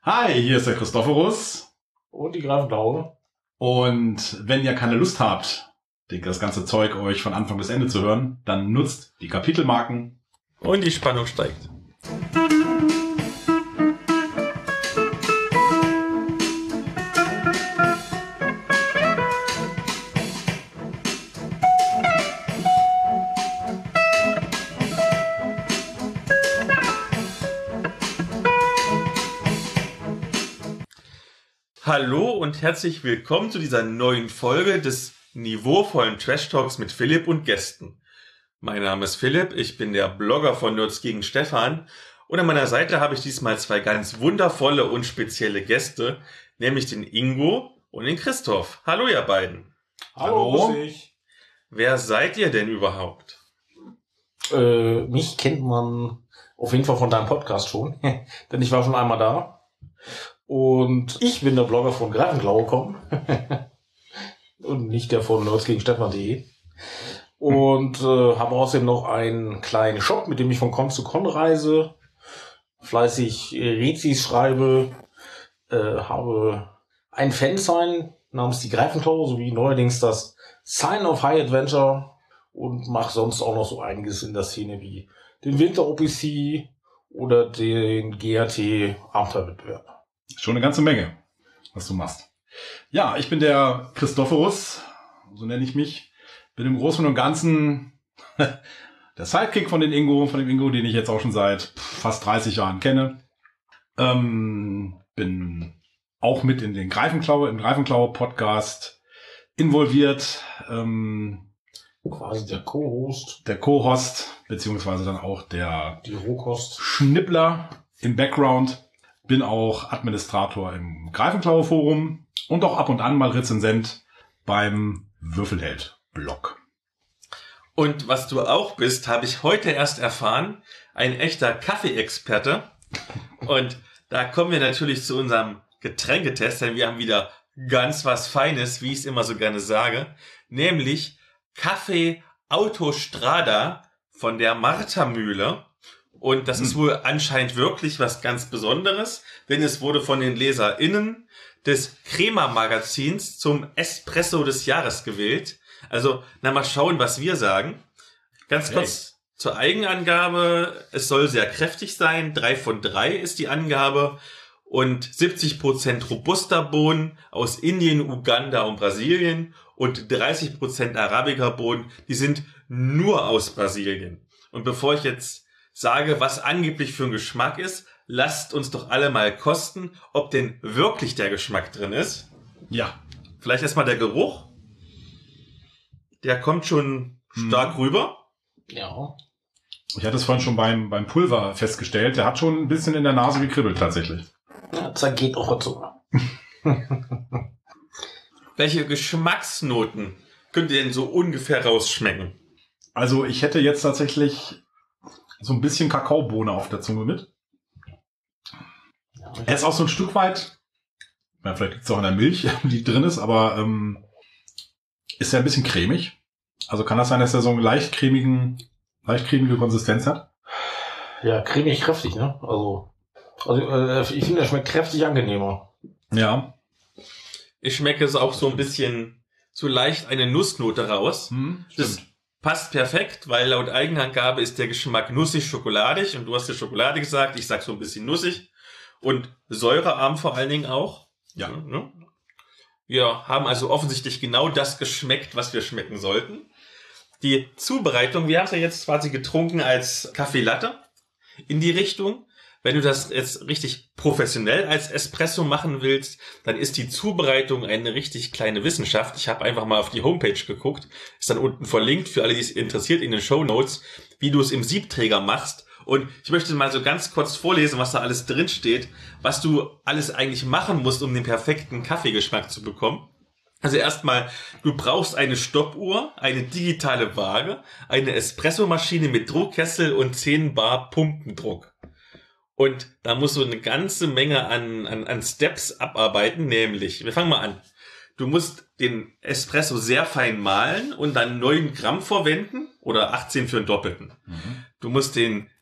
Hi, hier ist der Christophorus. Und die Grafenklaue. Und wenn ihr keine Lust habt, das ganze Zeug euch von Anfang bis Ende zu hören, dann nutzt die Kapitelmarken. Und die Spannung steigt. Hallo und herzlich willkommen zu dieser neuen Folge des niveauvollen Trash Talks mit Philipp und Gästen. Mein Name ist Philipp, ich bin der Blogger von Nerds gegen Stefan und an meiner Seite habe ich diesmal zwei ganz wundervolle und spezielle Gäste, nämlich den Ingo und den Christoph. Hallo ihr beiden. Hallo. Wer seid ihr denn überhaupt? Mich kennt man auf jeden Fall von deinem Podcast schon, denn ich war schon einmal da. Und ich bin der Blogger von Grafenklaue.com und nicht der von nerdsgegenstefan.de. Und habe außerdem noch einen kleinen Shop, mit dem ich von Con zu Con reise, fleißig Rezis schreibe, habe ein Fansign namens die Grafenklaue sowie neuerdings das Sign of High Adventure und mache sonst auch noch so einiges in der Szene wie den Winter OPC oder den GRT Abenteuerwettbewerb. Schon eine ganze Menge, was du machst. Ja, ich bin der Christophorus, so nenne ich mich. Bin im Großen und Ganzen der Sidekick von dem Ingo, den ich jetzt auch schon seit fast 30 Jahren kenne. Bin auch mit in den im Greifenklaue-Podcast involviert. Quasi der Co-Host. Der Co-Host, beziehungsweise dann auch die Rohkost. Schnippler im Background. Bin auch Administrator im Greifenklaue-Forum und auch ab und an mal Rezensent beim Würfelheld-Blog. Und was du auch bist, habe ich heute erst erfahren, ein echter Kaffeeexperte. Und da kommen wir natürlich zu unserem Getränketest, denn wir haben wieder ganz was Feines, wie ich es immer so gerne sage, nämlich Kaffee Autostrada von der Martha-Mühle. Und das ist wohl anscheinend wirklich was ganz Besonderes, denn es wurde von den LeserInnen des Crema-Magazins zum Espresso des Jahres gewählt. Also, mal schauen, was wir sagen. Ganz kurz zur Eigenangabe. Es soll sehr kräftig sein. 3 von 3 ist die Angabe. Und 70% Robusta-Bohnen aus Indien, Uganda und Brasilien und 30% Arabica-Bohnen, die sind nur aus Brasilien. Und bevor ich jetzt sage, was angeblich für ein Geschmack ist, lasst uns doch alle mal kosten, ob denn wirklich der Geschmack drin ist. Ja. Vielleicht erstmal der Geruch. Der kommt schon stark rüber. Ja. Ich hatte es vorhin schon beim Pulver festgestellt. Der hat schon ein bisschen in der Nase gekribbelt tatsächlich. Ja, das geht auch dazu. Welche Geschmacksnoten könnt ihr denn so ungefähr rausschmecken? Also ich hätte jetzt tatsächlich so ein bisschen Kakaobohne auf der Zunge mit. Ja, Er ist auch so ein Stück weit, vielleicht liegt es auch an der Milch, die drin ist, aber ist ja ein bisschen cremig. Also kann das sein, dass er so eine leicht cremige Konsistenz hat? Ja, cremig kräftig, ne? Also ich finde, er schmeckt kräftig angenehmer. Ja. Ich schmecke es auch so ein bisschen so leicht eine Nussnote raus. Das Stimmt. passt perfekt, weil laut Eigenangabe ist der Geschmack nussig-schokoladig und du hast ja Schokolade gesagt, ich sag so ein bisschen nussig und säurearm vor allen Dingen auch. Ja. Ne? Wir haben also offensichtlich genau das geschmeckt, was wir schmecken sollten. Die Zubereitung, wir haben es ja jetzt quasi getrunken als Kaffee Latte in die Richtung. Wenn du das jetzt richtig professionell als Espresso machen willst, dann ist die Zubereitung eine richtig kleine Wissenschaft. Ich habe einfach mal auf die Homepage geguckt, ist dann unten verlinkt für alle, die es interessiert, in den Shownotes, wie du es im Siebträger machst. Und ich möchte mal so ganz kurz vorlesen, was da alles drin steht, was du alles eigentlich machen musst, um den perfekten Kaffeegeschmack zu bekommen. Also erstmal, du brauchst eine Stoppuhr, eine digitale Waage, eine Espressomaschine mit Druckkessel und 10 Bar Pumpendruck. Und da musst du eine ganze Menge an Steps abarbeiten, nämlich, wir fangen mal an. Du musst den Espresso sehr fein mahlen und dann 9 Gramm verwenden oder 18 für einen Doppelten. Du musst den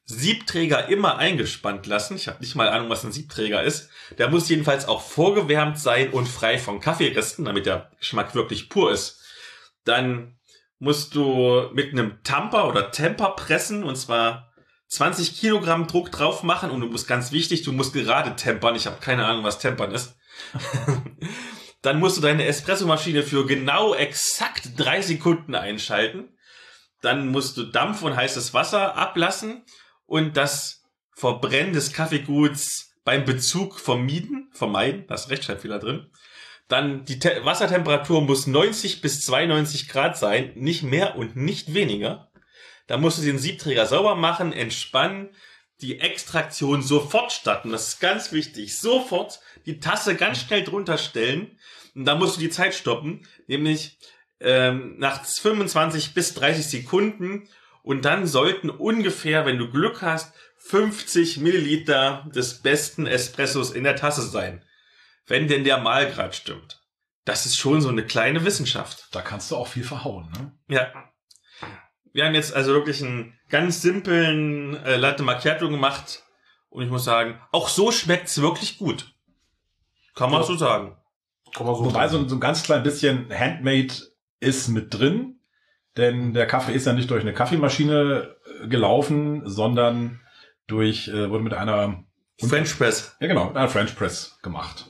Siebträger immer eingespannt lassen. Ich habe nicht mal Ahnung, was ein Siebträger ist. Der muss jedenfalls auch vorgewärmt sein und frei von Kaffeeresten, damit der Geschmack wirklich pur ist. Dann musst du mit einem Tamper oder Temper pressen, und zwar 20 Kilogramm Druck drauf machen, und du musst, ganz wichtig, du musst gerade tempern. Ich habe keine Ahnung, was tempern ist. Dann musst du deine Espressomaschine für genau exakt 3 Sekunden einschalten. Dann musst du Dampf und heißes Wasser ablassen und das Verbrennen des Kaffeeguts beim Bezug vermeiden, da ist Rechtschreibfehler drin. Dann die Wassertemperatur muss 90 bis 92 Grad sein, nicht mehr und nicht weniger. Dann musst du den Siebträger sauber machen, entspannen, die Extraktion sofort starten, das ist ganz wichtig, sofort die Tasse ganz schnell drunter stellen, und dann musst du die Zeit stoppen, nämlich nach 25 bis 30 Sekunden, und dann sollten ungefähr, wenn du Glück hast, 50 Milliliter des besten Espressos in der Tasse sein, wenn denn der Mahlgrad stimmt. Das ist schon so eine kleine Wissenschaft. Da kannst du auch viel verhauen, ne? Ja. Wir haben jetzt also wirklich einen ganz simplen Latte Macchiato gemacht, und ich muss sagen, auch so schmeckt's wirklich gut. Kann man so sagen. Wobei so ein ganz klein bisschen Handmade ist mit drin, denn der Kaffee ist ja nicht durch eine Kaffeemaschine gelaufen, sondern wurde mit einer French Press. Ja, genau, mit einer French Press gemacht.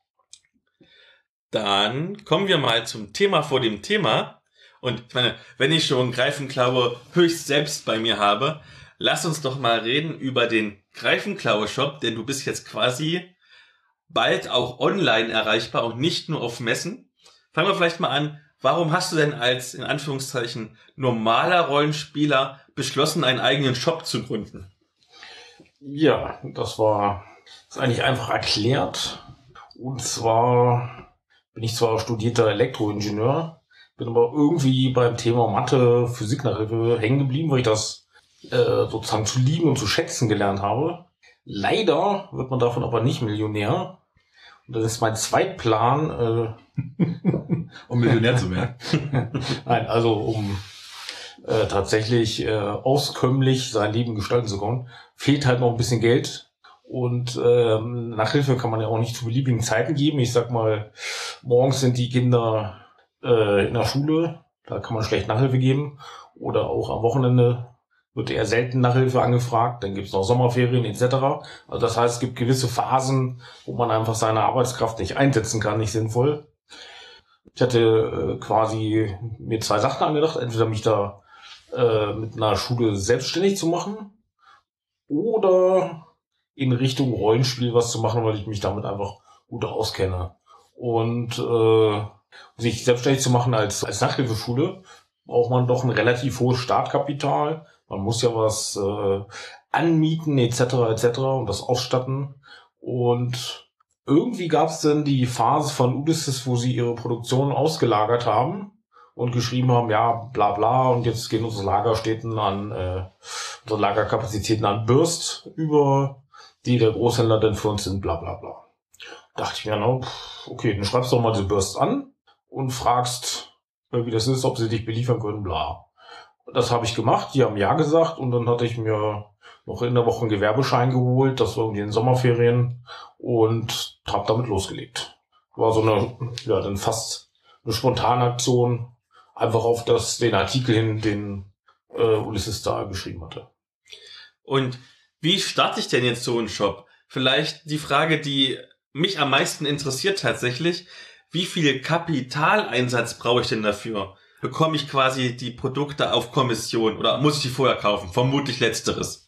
Dann kommen wir mal zum Thema vor dem Thema. Und ich meine, wenn ich schon Greifenklaue höchst selbst bei mir habe, lass uns doch mal reden über den Greifenklaue-Shop, denn du bist jetzt quasi bald auch online erreichbar und nicht nur auf Messen. Fangen wir vielleicht mal an. Warum hast du denn als, in Anführungszeichen, normaler Rollenspieler beschlossen, einen eigenen Shop zu gründen? Ja, das ist eigentlich einfach erklärt. Und zwar bin ich zwar studierter Elektroingenieur, bin aber irgendwie beim Thema Mathe, Physik-Nachhilfe hängen geblieben, weil ich das sozusagen zu lieben und zu schätzen gelernt habe. Leider wird man davon aber nicht Millionär. Und das ist mein Zweitplan. Um Millionär zu werden. Nein, also um tatsächlich auskömmlich sein Leben gestalten zu können, fehlt halt noch ein bisschen Geld. Und Nachhilfe kann man ja auch nicht zu beliebigen Zeiten geben. Ich sag mal, morgens sind die Kinder in der Schule, da kann man schlecht Nachhilfe geben. Oder auch am Wochenende wird eher selten Nachhilfe angefragt. Dann gibt's noch Sommerferien etc. Also das heißt, es gibt gewisse Phasen, wo man einfach seine Arbeitskraft nicht einsetzen kann, nicht sinnvoll. Ich hatte quasi mir 2 Sachen angedacht. Entweder mich da mit einer Schule selbstständig zu machen oder in Richtung Rollenspiel was zu machen, weil ich mich damit einfach gut auskenne. Und sich selbstständig zu machen als Nachhilfeschule, braucht man doch ein relativ hohes Startkapital. Man muss ja was anmieten etc. und das ausstatten. Und irgendwie gab es dann die Phase von Ulisses, wo sie ihre Produktion ausgelagert haben und geschrieben haben, ja, bla bla, und jetzt gehen unsere Lagerstätten unsere Lagerkapazitäten an Bürst über, die der Großhändler denn für uns sind, bla bla bla. Dachte ich mir, na, okay, dann schreibst du doch mal diese Bürst an und fragst, wie das ist, ob sie dich beliefern können, bla. Das habe ich gemacht, die haben ja gesagt, und dann hatte ich mir noch in der Woche einen Gewerbeschein geholt, das war irgendwie in den Sommerferien, und habe damit losgelegt. War so eine, ja, dann fast eine spontane Aktion, einfach auf den Artikel hin, den Ulisses da geschrieben hatte. Und wie starte ich denn jetzt so einen Shop? Vielleicht die Frage, die mich am meisten interessiert tatsächlich, wie viel Kapitaleinsatz brauche ich denn dafür? Bekomme ich quasi die Produkte auf Kommission oder muss ich die vorher kaufen? Vermutlich letzteres.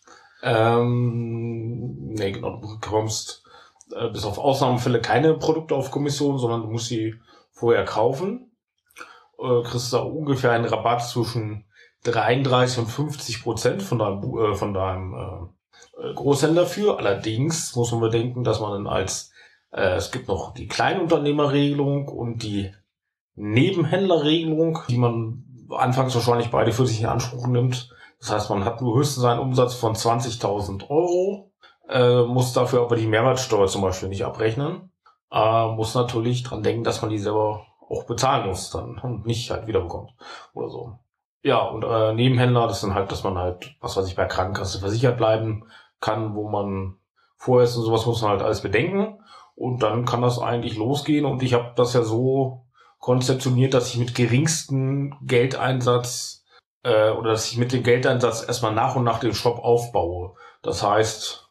Nee, genau, du bekommst bis auf Ausnahmefälle keine Produkte auf Kommission, sondern du musst sie vorher kaufen. Kriegst da ungefähr einen Rabatt zwischen 33 und 50% von deinem Großhändler für. Allerdings muss man bedenken, dass man dann es gibt noch die Kleinunternehmerregelung und die Nebenhändlerregelung, die man anfangs wahrscheinlich beide für sich in Anspruch nimmt. Das heißt, man hat nur höchstens einen Umsatz von 20.000 Euro, muss dafür aber die Mehrwertsteuer zum Beispiel nicht abrechnen. Muss natürlich dran denken, dass man die selber auch bezahlen muss dann und nicht halt wiederbekommt oder so. Ja, und Nebenhändler, das sind halt, dass man halt, was weiß ich, bei Krankenkasse versichert bleiben kann, wo man vorher ist und sowas muss man halt alles bedenken. Und dann kann das eigentlich losgehen. Und ich habe das ja so konzeptioniert, dass ich mit geringstem Geldeinsatz oder dass ich mit dem Geldeinsatz erstmal nach und nach den Shop aufbaue. Das heißt,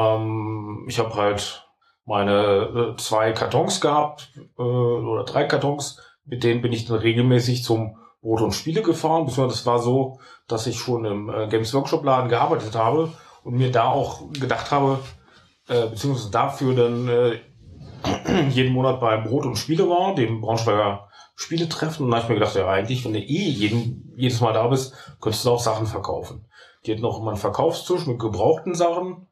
ich habe halt meine 2 Kartons gehabt oder 3 Kartons, mit denen bin ich dann regelmäßig zum Brot und Spiele gefahren. Beziehungsweise das war so, dass ich schon im Games Workshop Laden gearbeitet habe und mir da auch gedacht habe, beziehungsweise dafür dann jeden Monat beim Brot und Spiele war, dem Braunschweiger Spieletreffen. Und da habe ich mir gedacht, ja eigentlich, wenn du jedes Mal da bist, könntest du auch Sachen verkaufen. Die hatten auch immer einen Verkaufstisch mit gebrauchten Sachen.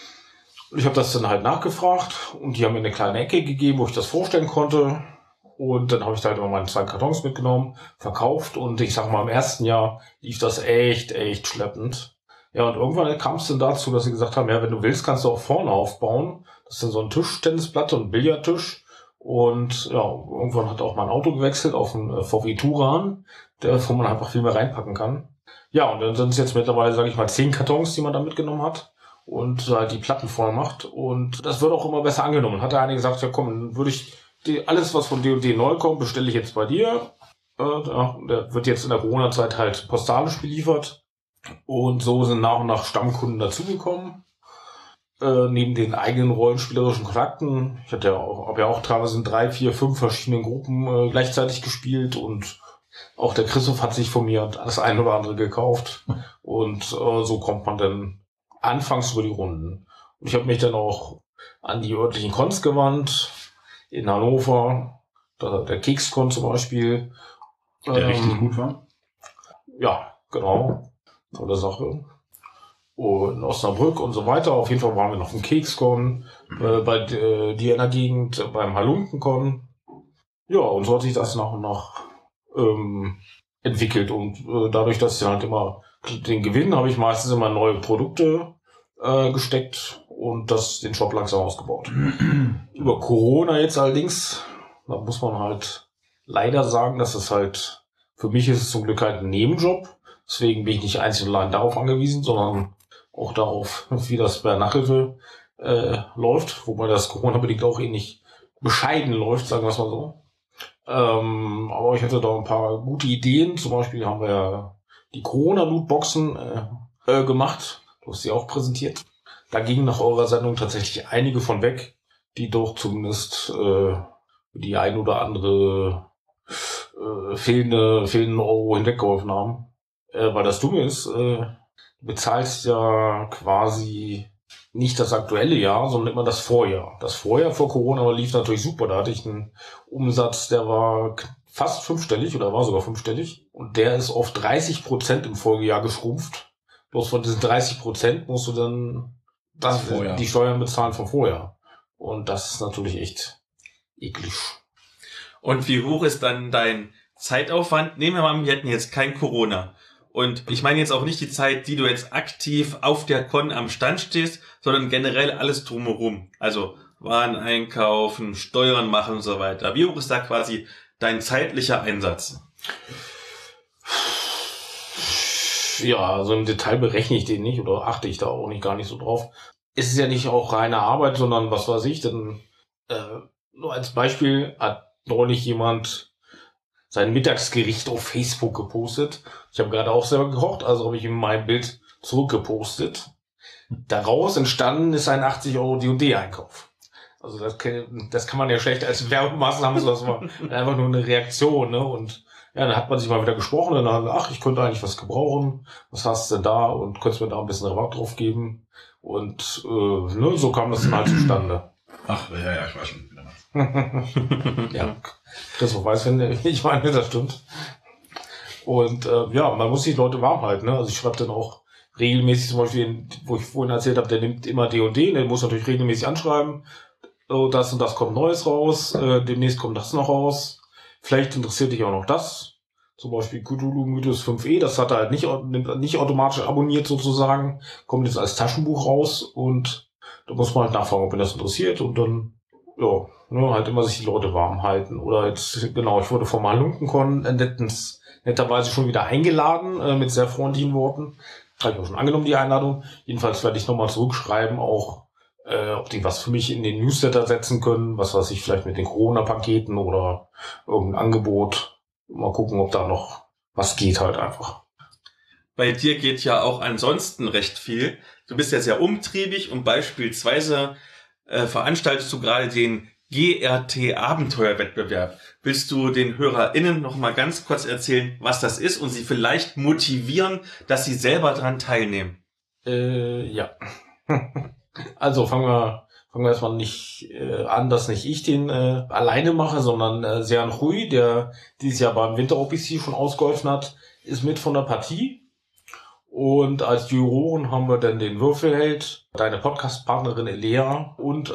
Ich habe das dann halt nachgefragt und die haben mir eine kleine Ecke gegeben, wo ich das vorstellen konnte. Und dann habe ich da halt immer meine 2 Kartons mitgenommen, verkauft und ich sag mal, im ersten Jahr lief das echt schleppend. Ja, und irgendwann kam es dann dazu, dass sie gesagt haben, ja, wenn du willst, kannst du auch vorne aufbauen. Das ist dann so ein Tischtennisplatte und ein Billardtisch. Und ja, irgendwann hat auch mein Auto gewechselt auf einen VW Touran, wo man einfach viel mehr reinpacken kann. Ja, und dann sind es jetzt mittlerweile, sage ich mal, 10 Kartons, die man da mitgenommen hat und halt die Platten voll macht. Und das wird auch immer besser angenommen. Hat der eine gesagt, ja komm, dann würde ich alles, was von D&D neu kommt, bestelle ich jetzt bei dir. Der wird jetzt in der Corona-Zeit halt postalisch beliefert. Und so sind nach und nach Stammkunden dazugekommen. Neben den eigenen rollenspielerischen Kontakten. Ich habe ja auch teilweise in 3, 4, 5 verschiedenen Gruppen gleichzeitig gespielt. Und auch der Christoph hat sich von mir das eine oder andere gekauft. Und so kommt man dann anfangs über die Runden. Und ich habe mich dann auch an die örtlichen Cons gewandt. In Hannover, der Kekskon zum Beispiel. Der richtig gut war. Ja, genau. Tolle Sache. Und Osnabrück und so weiter. Auf jeden Fall waren wir noch im Kekskon, bei dir in der Gegend, beim Halunkenkon. Ja, und so hat sich das nach und nach entwickelt. Und dadurch, dass ich halt immer den Gewinn, habe ich meistens immer neue Produkte gesteckt und den Shop langsam ausgebaut. Über Corona jetzt allerdings, da muss man halt leider sagen, dass es halt, für mich ist es zum Glück halt ein Nebenjob. Deswegen bin ich nicht einzig und allein darauf angewiesen, sondern auch darauf, wie das bei Nachhilfe läuft, wobei das Corona-bedingt auch ähnlich bescheiden läuft, sagen wir es mal so. Aber ich hatte da ein paar gute Ideen. Zum Beispiel haben wir ja die Corona-Lootboxen gemacht. Du hast sie auch präsentiert. Da gingen nach eurer Sendung tatsächlich einige von weg, die doch zumindest die ein oder andere fehlenden Euro hinweggeholfen haben. Weil das Dumme ist, du bezahlst ja quasi nicht das aktuelle Jahr, sondern immer das Vorjahr. Das Vorjahr vor Corona lief natürlich super. Da hatte ich einen Umsatz, der war fast 5-stellig oder war sogar 5-stellig. Und der ist auf 30% im Folgejahr geschrumpft. Bloß von diesen 30% musst du dann die Steuern bezahlen vom Vorjahr. Und das ist natürlich echt eklig. Und wie hoch ist dann dein Zeitaufwand? Nehmen wir mal an, wir hätten jetzt kein Corona. Und ich meine jetzt auch nicht die Zeit, die du jetzt aktiv auf der Con am Stand stehst, sondern generell alles drumherum. Also Waren einkaufen, Steuern machen und so weiter. Wie hoch ist da quasi dein zeitlicher Einsatz? Ja, so im Detail berechne ich den nicht oder achte ich da auch gar nicht so drauf. Es ist ja nicht auch reine Arbeit, sondern was weiß ich, denn nur als Beispiel hat neulich jemand sein Mittagsgericht auf Facebook gepostet. Ich habe gerade auch selber gekocht, also habe ich ihm mein Bild zurückgepostet. Daraus entstanden ist ein 80 € D&D-Einkauf. Also das kann man ja schlecht als Werbemaßnahme, sondern das war einfach nur eine Reaktion, ne? Und ja, dann hat man sich mal wieder gesprochen und dann, ich könnte eigentlich was gebrauchen. Was hast du denn da? Und könntest mir da ein bisschen Rabatt drauf geben? Und so kam das dann halt zustande. Ach, ja, ich weiß schon. Ja, Christoph weiß, wenn ich meine, das stimmt. Und man muss die Leute warm halten. Ne? Also ich schreibe dann auch regelmäßig, zum Beispiel, wo ich vorhin erzählt habe, der nimmt immer D&D, der muss natürlich regelmäßig anschreiben. So, das und das kommt Neues raus, demnächst kommt das noch raus. Vielleicht interessiert dich auch noch das. Zum Beispiel Cthulhu Mythos 5e, das hat er halt nicht automatisch abonniert sozusagen. Kommt jetzt als Taschenbuch raus und da muss man halt nachfragen, ob ihn das interessiert und dann ja, ne, halt immer sich die Leute warm halten. Oder jetzt, genau, ich wurde vom Halunkenkon netterweise schon wieder eingeladen, mit sehr freundlichen Worten. Habe ich auch schon angenommen, die Einladung. Jedenfalls werde ich nochmal zurückschreiben, auch ob die was für mich in den Newsletter setzen können, was weiß ich, vielleicht mit den Corona-Paketen oder irgendein Angebot. Mal gucken, ob da noch was geht halt einfach. Bei dir geht ja auch ansonsten recht viel. Du bist ja sehr umtriebig und beispielsweise veranstaltest du gerade den GRT-Abenteuerwettbewerb. Willst du den HörerInnen noch mal ganz kurz erzählen, was das ist und sie vielleicht motivieren, dass sie selber dran teilnehmen? Ja. Also fangen wir erstmal nicht an, dass nicht ich den alleine mache, sondern Sean Hui, der dieses Jahr beim Winter-OPC schon ausgeholfen hat, ist mit von der Partie. Und als Juroren haben wir dann den Würfelheld, deine Podcast-Partnerin Elea und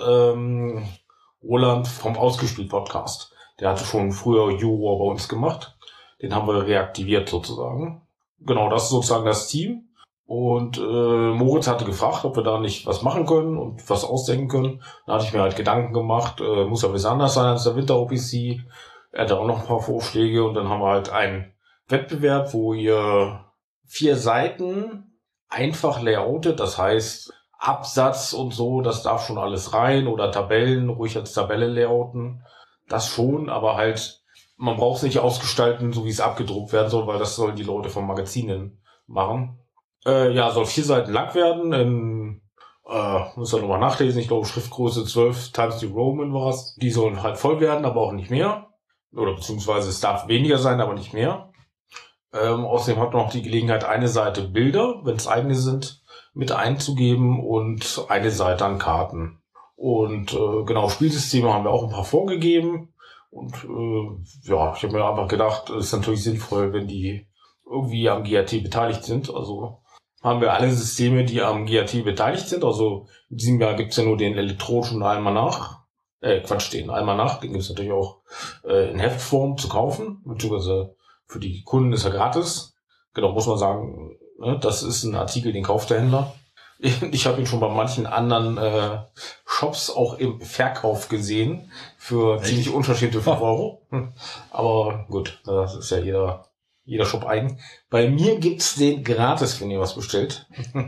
Roland vom Ausgespielt-Podcast. Der hatte schon früher Juror bei uns gemacht. Den haben wir reaktiviert sozusagen. Genau, das ist sozusagen das Team. Und Moritz hatte gefragt, ob wir da nicht was machen können und was ausdenken können. Da hatte ich mir halt Gedanken gemacht, muss ja ein bisschen anders sein als der Winter-OPC. Er hatte auch noch ein paar Vorschläge und dann haben wir halt einen Wettbewerb, wo ihr 4 Seiten einfach layoutet, das heißt Absatz und so, das darf schon alles rein oder Tabellen, ruhig als Tabelle layouten, das schon, aber halt, man braucht es nicht ausgestalten, so wie es abgedruckt werden soll, weil das sollen die Leute vom Magazinen machen. Ja, soll 4 Seiten lang werden, muss ja nochmal nachlesen, ich glaube Schriftgröße 12 times New Roman war es. Die sollen halt voll werden, aber auch nicht mehr. Oder beziehungsweise es darf weniger sein, aber nicht mehr. Außerdem hat man noch die Gelegenheit, eine Seite Bilder, wenn es eigene sind, mit einzugeben und eine Seite an Karten. Und genau, Spielsysteme haben wir auch ein paar vorgegeben. Und ja, ich habe mir einfach gedacht, es ist natürlich sinnvoll, wenn die irgendwie am GRT beteiligt sind. Also haben wir alle Systeme, die am GRT beteiligt sind. Also in diesem Jahr gibt's ja nur den elektronischen Almanach. Den Almanach, den gibt's natürlich auch in Heftform zu kaufen, beziehungsweise für die Kunden ist er gratis. Genau, muss man sagen, ne, das ist ein Artikel, den kauft der Händler. Ich habe ihn schon bei manchen anderen Shops auch im Verkauf gesehen für ziemlich unterschiedliche 5 Euro. Aber gut, das ist ja jeder Shop eigen. Bei mir gibt's den gratis, wenn ihr was bestellt.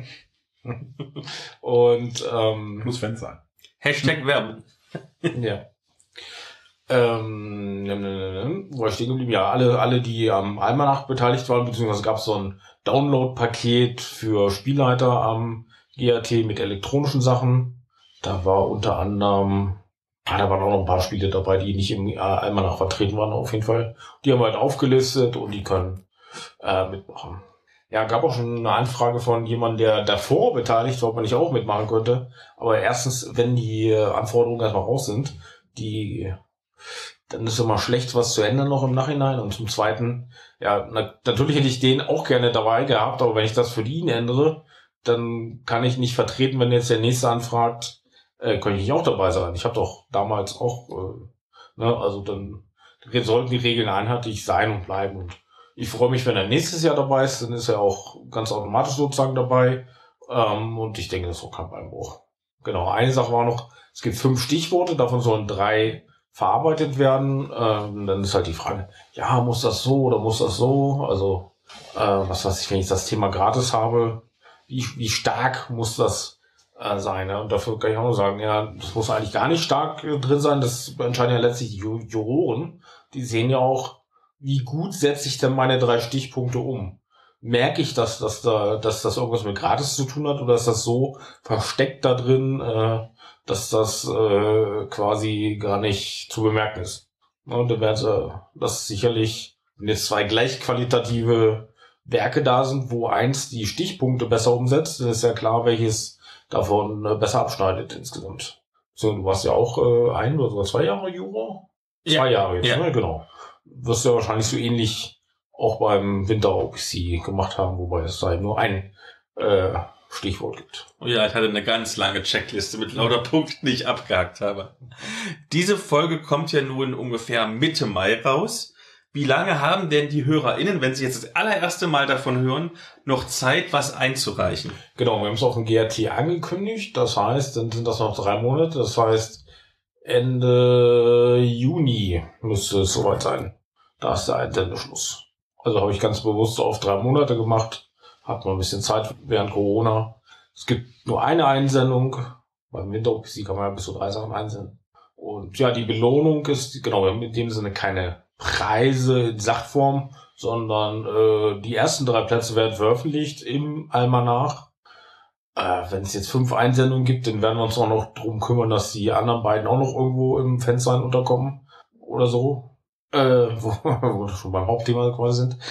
Und muss Fan sein. Hashtag Werbung. Ja. Wo ich stehen geblieben? Ja, alle, die am Almanach beteiligt waren, beziehungsweise gab es so ein Download-Paket für Spielleiter am GRT mit elektronischen Sachen. Da war unter anderem, da waren auch noch ein paar Spiele dabei, die nicht im Almanach vertreten waren, auf jeden Fall. Die haben wir halt aufgelistet und die können mitmachen. Ja, gab auch schon eine Anfrage von jemandem, der davor beteiligt war, ob man nicht auch mitmachen könnte. Aber erstens, wenn die Anforderungen erstmal raus sind, dann ist immer schlecht, was zu ändern noch im Nachhinein. Und zum Zweiten, ja, natürlich hätte ich den auch gerne dabei gehabt, aber wenn ich das für ihn ändere, dann kann ich nicht vertreten, wenn jetzt der Nächste anfragt, kann ich nicht auch dabei sein. Ich habe doch damals auch, also dann sollten die Regeln einheitlich sein und bleiben. Und ich freue mich, wenn er nächstes Jahr dabei ist, dann ist er auch ganz automatisch sozusagen dabei. Und ich denke, das ist auch kein Beinbruch. Genau, eine Sache war noch, es gibt 5 Stichworte, davon sollen 3 verarbeitet werden. Dann ist halt die Frage, ja, muss das so oder muss das so? Also, was weiß ich, wenn ich das Thema gratis habe, wie stark muss das sein? Ne? Und dafür kann ich auch nur sagen, ja, das muss eigentlich gar nicht stark drin sein. Das entscheiden ja letztlich die Juroren. Die sehen ja auch, wie gut setze ich denn meine 3 Stichpunkte um? Merke ich, dass das irgendwas mit gratis zu tun hat, oder ist das so versteckt da drin, dass das quasi gar nicht zu bemerken ist? Und dann wäre das sicherlich, wenn jetzt 2 gleich qualitative Werke da sind, wo eins die Stichpunkte besser umsetzt, dann ist ja klar, welches davon besser abschneidet insgesamt. So, du warst ja auch 1 oder sogar 2 Jahre Juror? 2 Jahre jetzt, ne? Genau. Wirst du ja wahrscheinlich so ähnlich auch beim Winter-OPC gemacht haben, wobei es da nur ein Stichwort gibt. Oh ja, ich hatte eine ganz lange Checkliste mit lauter Punkten, die ich abgehakt habe. Diese Folge kommt ja nun ungefähr Mitte Mai raus. Wie lange haben denn die HörerInnen, wenn sie jetzt das allererste Mal davon hören, noch Zeit, was einzureichen? Genau, wir haben es auf dem GRT angekündigt. Das heißt, dann sind das noch 3 Monate. Das heißt, Ende Juni müsste es soweit sein. Da ist der Einsendeschluss. Also habe ich ganz bewusst auf 3 Monate gemacht. Hat noch ein bisschen Zeit während Corona. Es gibt nur eine Einsendung. Beim Winter-OPC kann man ja bis zu 3 Sachen einsenden. Und ja, die Belohnung ist, genau, in dem Sinne keine Preise in Sachform, sondern die ersten 3 Plätze werden veröffentlicht im Almanach. Wenn es jetzt 5 Einsendungen gibt, dann werden wir uns auch noch drum kümmern, dass die anderen beiden auch noch irgendwo im Fenster unterkommen oder so. Wo wir schon beim Hauptthema quasi sind.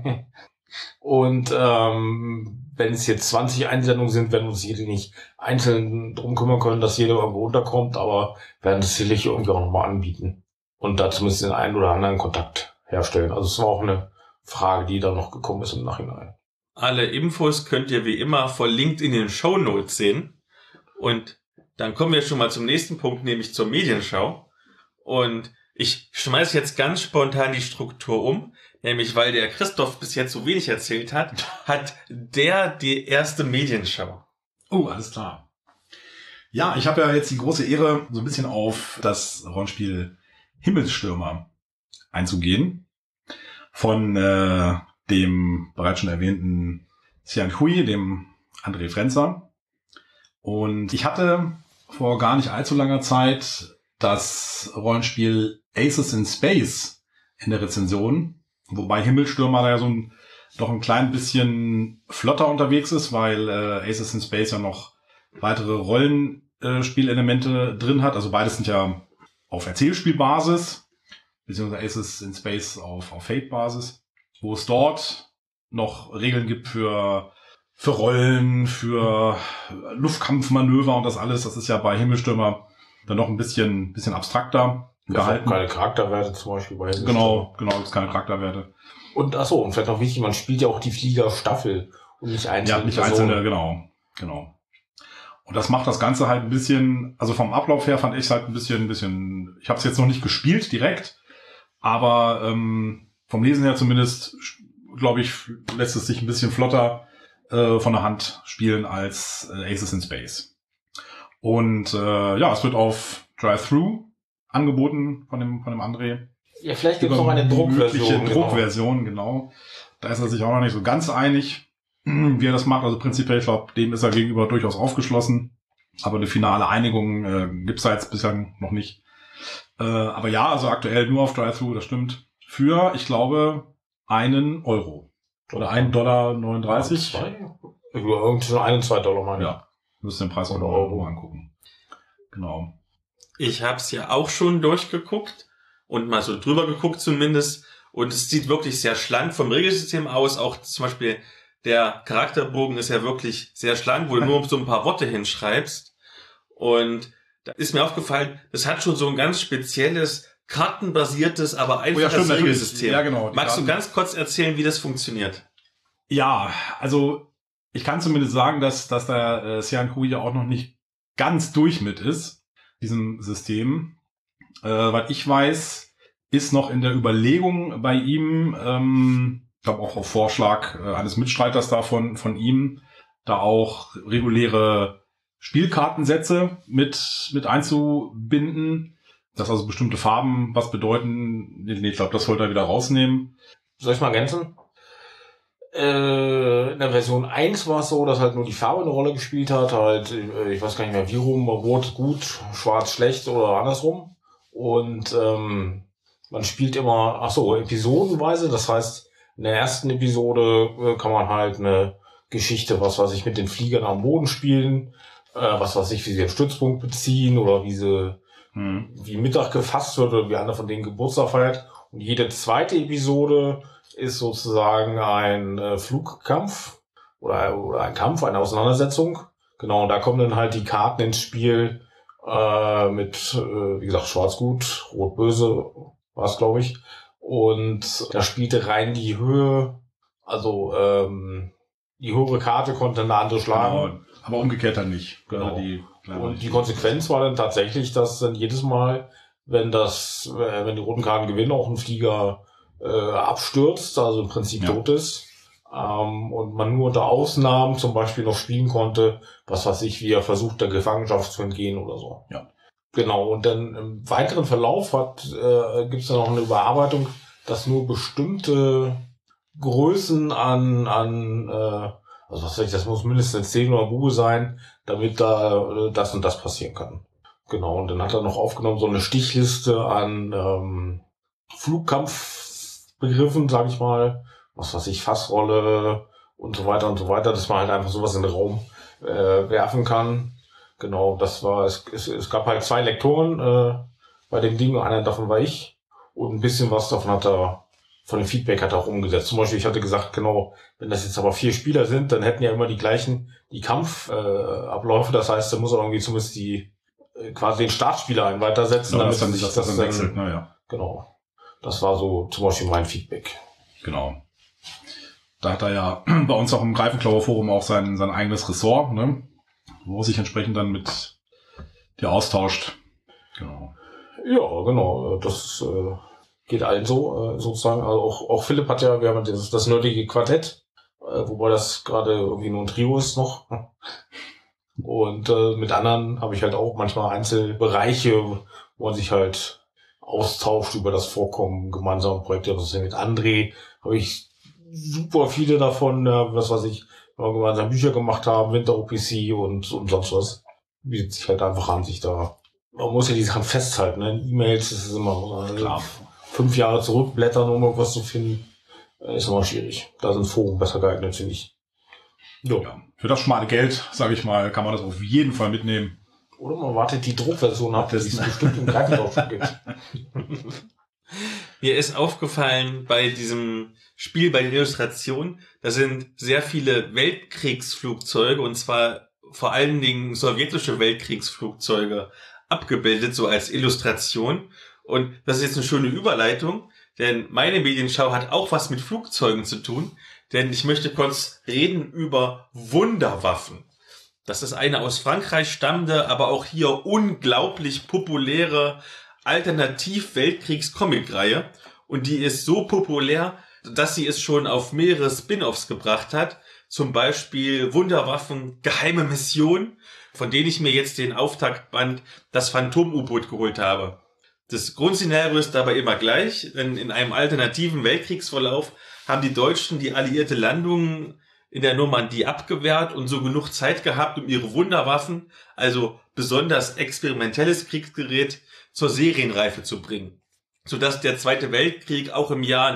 Und wenn es jetzt 20 Einsendungen sind, werden wir uns jede nicht einzeln drum kümmern können, dass jeder irgendwo unterkommt, aber werden es sicherlich irgendwie auch nochmal anbieten. Und da zumindest den einen oder anderen Kontakt herstellen. Also es war auch eine Frage, die da noch gekommen ist im Nachhinein. Alle Infos könnt ihr wie immer verlinkt in den Shownotes sehen. Und dann kommen wir schon mal zum nächsten Punkt, nämlich zur Medienschau. Und ich schmeiße jetzt ganz spontan die Struktur um, nämlich weil der Christoph bis jetzt so wenig erzählt hat der die erste Medienschau. Oh, alles klar. Ja, ich habe ja jetzt die große Ehre, so ein bisschen auf das Rollenspiel Himmelsstürmer einzugehen. Von dem bereits schon erwähnten Xian Hui, dem André Frenzer. Und ich hatte vor gar nicht allzu langer Zeit das Rollenspiel Aces in Space in der Rezension, wobei Himmelsstürmer da ja doch ein klein bisschen flotter unterwegs ist, weil Aces in Space ja noch weitere Rollenspielelemente drin hat. Also beides sind ja auf Erzählspielbasis, beziehungsweise Aces in Space auf Fate-Basis, wo es dort noch Regeln gibt für Rollen, für Luftkampfmanöver und das alles. Das ist ja bei Himmelsstürmer dann noch ein bisschen abstrakter gehalten. Keine Charakterwerte zum Beispiel bei Himmelsstürmer. Genau, es keine Charakterwerte. Und und vielleicht noch wichtig, man spielt ja auch die Fliegerstaffel und nicht einzelne. Ja, nicht einzelne, genau. Und das macht das Ganze halt ein bisschen, also vom Ablauf her fand ich es halt ein bisschen, ich habe es jetzt noch nicht gespielt direkt, aber vom Lesen her zumindest, glaube ich, lässt es sich ein bisschen flotter von der Hand spielen als Aces in Space. Und es wird auf Drive-Thru angeboten von dem André. Ja, vielleicht gibt es noch eine Druckversion. Druckversion, genau. Da ist er sich auch noch nicht so ganz einig, wie er das macht. Also prinzipiell, ich glaube, dem ist er gegenüber durchaus aufgeschlossen. Aber eine finale Einigung gibt's da jetzt bislang noch nicht. Aber ja, also aktuell nur auf Drive-Thru, das stimmt. Für, ich glaube, €1. Oder $1,39. Irgendwie schon $1 und $2 meine ich. Ja, müsst den Preis auch noch Euro angucken. Genau. Ich habe es ja auch schon durchgeguckt und mal so drüber geguckt zumindest. Und es sieht wirklich sehr schlank vom Regelsystem aus. Auch zum Beispiel der Charakterbogen ist ja wirklich sehr schlank, wo du nur so ein paar Worte hinschreibst. Und da ist mir aufgefallen, das hat schon so ein ganz spezielles, kartenbasiertes, aber einfaches Regelsystem. Ja, genau. Magst du ganz kurz erzählen, wie das funktioniert? Ja, also ich kann zumindest sagen, dass der Xian Hui ja auch noch nicht ganz durch mit ist, diesem System. Was ich weiß, ist noch in der Überlegung bei ihm, ich glaube auch auf Vorschlag eines Mitstreiters da von ihm, da auch reguläre Spielkartensätze mit einzubinden, dass also bestimmte Farben was bedeuten. Nee, ich glaube, das wollte er wieder rausnehmen. Soll ich mal ergänzen? In der Version 1 war es so, dass halt nur die Farbe eine Rolle gespielt hat, halt, ich weiß gar nicht mehr wie rum, rot gut, schwarz schlecht oder andersrum. Und man spielt immer, episodenweise, das heißt, in der ersten Episode kann man halt eine Geschichte, was weiß ich, mit den Fliegern am Boden spielen, was weiß ich, wie sie den Stützpunkt beziehen oder wie Mittag gefasst wird oder wie einer von denen Geburtstag feiert. Und jede zweite Episode ist sozusagen ein Flugkampf oder ein Kampf, eine Auseinandersetzung. Genau, und da kommen dann halt die Karten ins Spiel mit, wie gesagt, schwarz gut, rot böse war es, glaube ich. Und da spielte rein die Höhe, also die höhere Karte konnte eine andere schlagen. Genau, aber umgekehrt dann nicht. Genau. Und die Konsequenz war dann tatsächlich, dass dann jedes Mal, wenn die roten Karten gewinnen, auch ein Flieger abstürzt, also im Prinzip tot ist. Und man nur unter Ausnahmen zum Beispiel noch spielen konnte, was weiß ich, wie er versucht, der Gefangenschaft zu entgehen oder so. Ja. Genau, und dann im weiteren Verlauf gibt es dann noch eine Überarbeitung, dass nur bestimmte Größen also was weiß ich, das muss mindestens 10 oder Bube sein, damit da das und das passieren kann. Genau, und dann hat er noch aufgenommen so eine Stichliste an Flugkampfbegriffen, sag ich mal, was weiß ich, Fassrolle und so weiter, dass man halt einfach sowas in den Raum werfen kann. Genau, es gab halt 2 Lektoren bei dem Ding, einer davon war ich und ein bisschen was davon von dem Feedback hat er auch umgesetzt. Zum Beispiel, ich hatte gesagt, genau, wenn das jetzt aber 4 Spieler sind, dann hätten ja immer die Kampfabläufe, das heißt, da muss er irgendwie zumindest quasi den Startspieler einen weitersetzen, Genau, damit dass sich das dann wechselt, naja. Genau. Das war so zum Beispiel mein Feedback. Genau. Da hat er ja bei uns auch im Greifenklauer Forum auch sein eigenes Ressort, ne? Wo er sich entsprechend dann mit dir austauscht. Genau. Ja, genau. Das geht allen so, sozusagen. Also auch Philipp wir haben das nerdige Quartett, wobei das gerade irgendwie nur ein Trio ist noch. Und mit anderen habe ich halt auch manchmal Einzelbereiche, wo man sich halt austauscht über das Vorkommen gemeinsamer Projekte. Das ist mit André habe ich super viele davon, was weiß ich, wenn wir gemeinsam Bücher gemacht haben, Winter OPC und sonst was. Bietet sich halt einfach an, man muss ja die Sachen festhalten, ne? E-Mails, das ist immer Klar. 5 Jahre zurückblättern, um irgendwas zu finden, ist immer schwierig. Da sind Foren besser geeignet, finde ich. Jo. Ja. Für das schmale Geld, sage ich mal, kann man das auf jeden Fall mitnehmen. Oder man wartet die Druckversion ab, die es bestimmt im Greifenlauf schon gibt. Mir ist aufgefallen bei diesem Spiel, bei den Illustrationen, da sind sehr viele Weltkriegsflugzeuge, und zwar vor allen Dingen sowjetische Weltkriegsflugzeuge abgebildet, so als Illustration. Und das ist jetzt eine schöne Überleitung, denn meine Medienschau hat auch was mit Flugzeugen zu tun, denn ich möchte kurz reden über Wunderwaffen. Das ist eine aus Frankreich stammende, aber auch hier unglaublich populäre Alternativ-Weltkriegs-Comic-Reihe. Und die ist so populär, dass sie es schon auf mehrere Spin-offs gebracht hat. Zum Beispiel Wunderwaffen, Geheime Mission, von denen ich mir jetzt den Auftaktband Das Phantom-U-Boot geholt habe. Das Grundszenario ist dabei immer gleich, denn in einem alternativen Weltkriegsverlauf haben die Deutschen die alliierte Landung in der Normandie abgewehrt und so genug Zeit gehabt, um ihre Wunderwaffen, also besonders experimentelles Kriegsgerät, zur Serienreife zu bringen, sodass der Zweite Weltkrieg auch im Jahr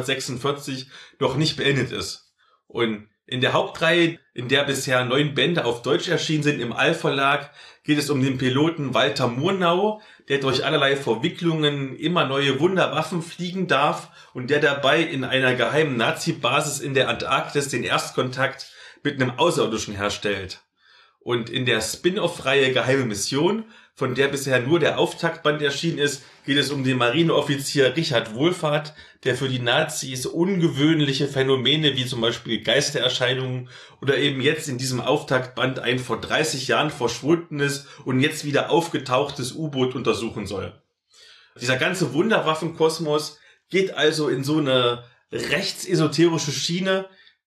1946 noch nicht beendet ist. Und in der Hauptreihe, in der bisher 9 Bände auf Deutsch erschienen sind im All-Verlag, geht es um den Piloten Walter Murnau, der durch allerlei Verwicklungen immer neue Wunderwaffen fliegen darf und der dabei in einer geheimen Nazi-Basis in der Antarktis den Erstkontakt mit einem Außerirdischen herstellt. Und in der Spin-off-Reihe Geheime Mission, von der bisher nur der Auftaktband erschienen ist, geht es um den Marineoffizier Richard Wohlfahrt, der für die Nazis ungewöhnliche Phänomene wie zum Beispiel Geistererscheinungen oder eben jetzt in diesem Auftaktband ein vor 30 Jahren verschwundenes und jetzt wieder aufgetauchtes U-Boot untersuchen soll. Dieser ganze Wunderwaffenkosmos geht also in so eine rechtsesoterische Schiene,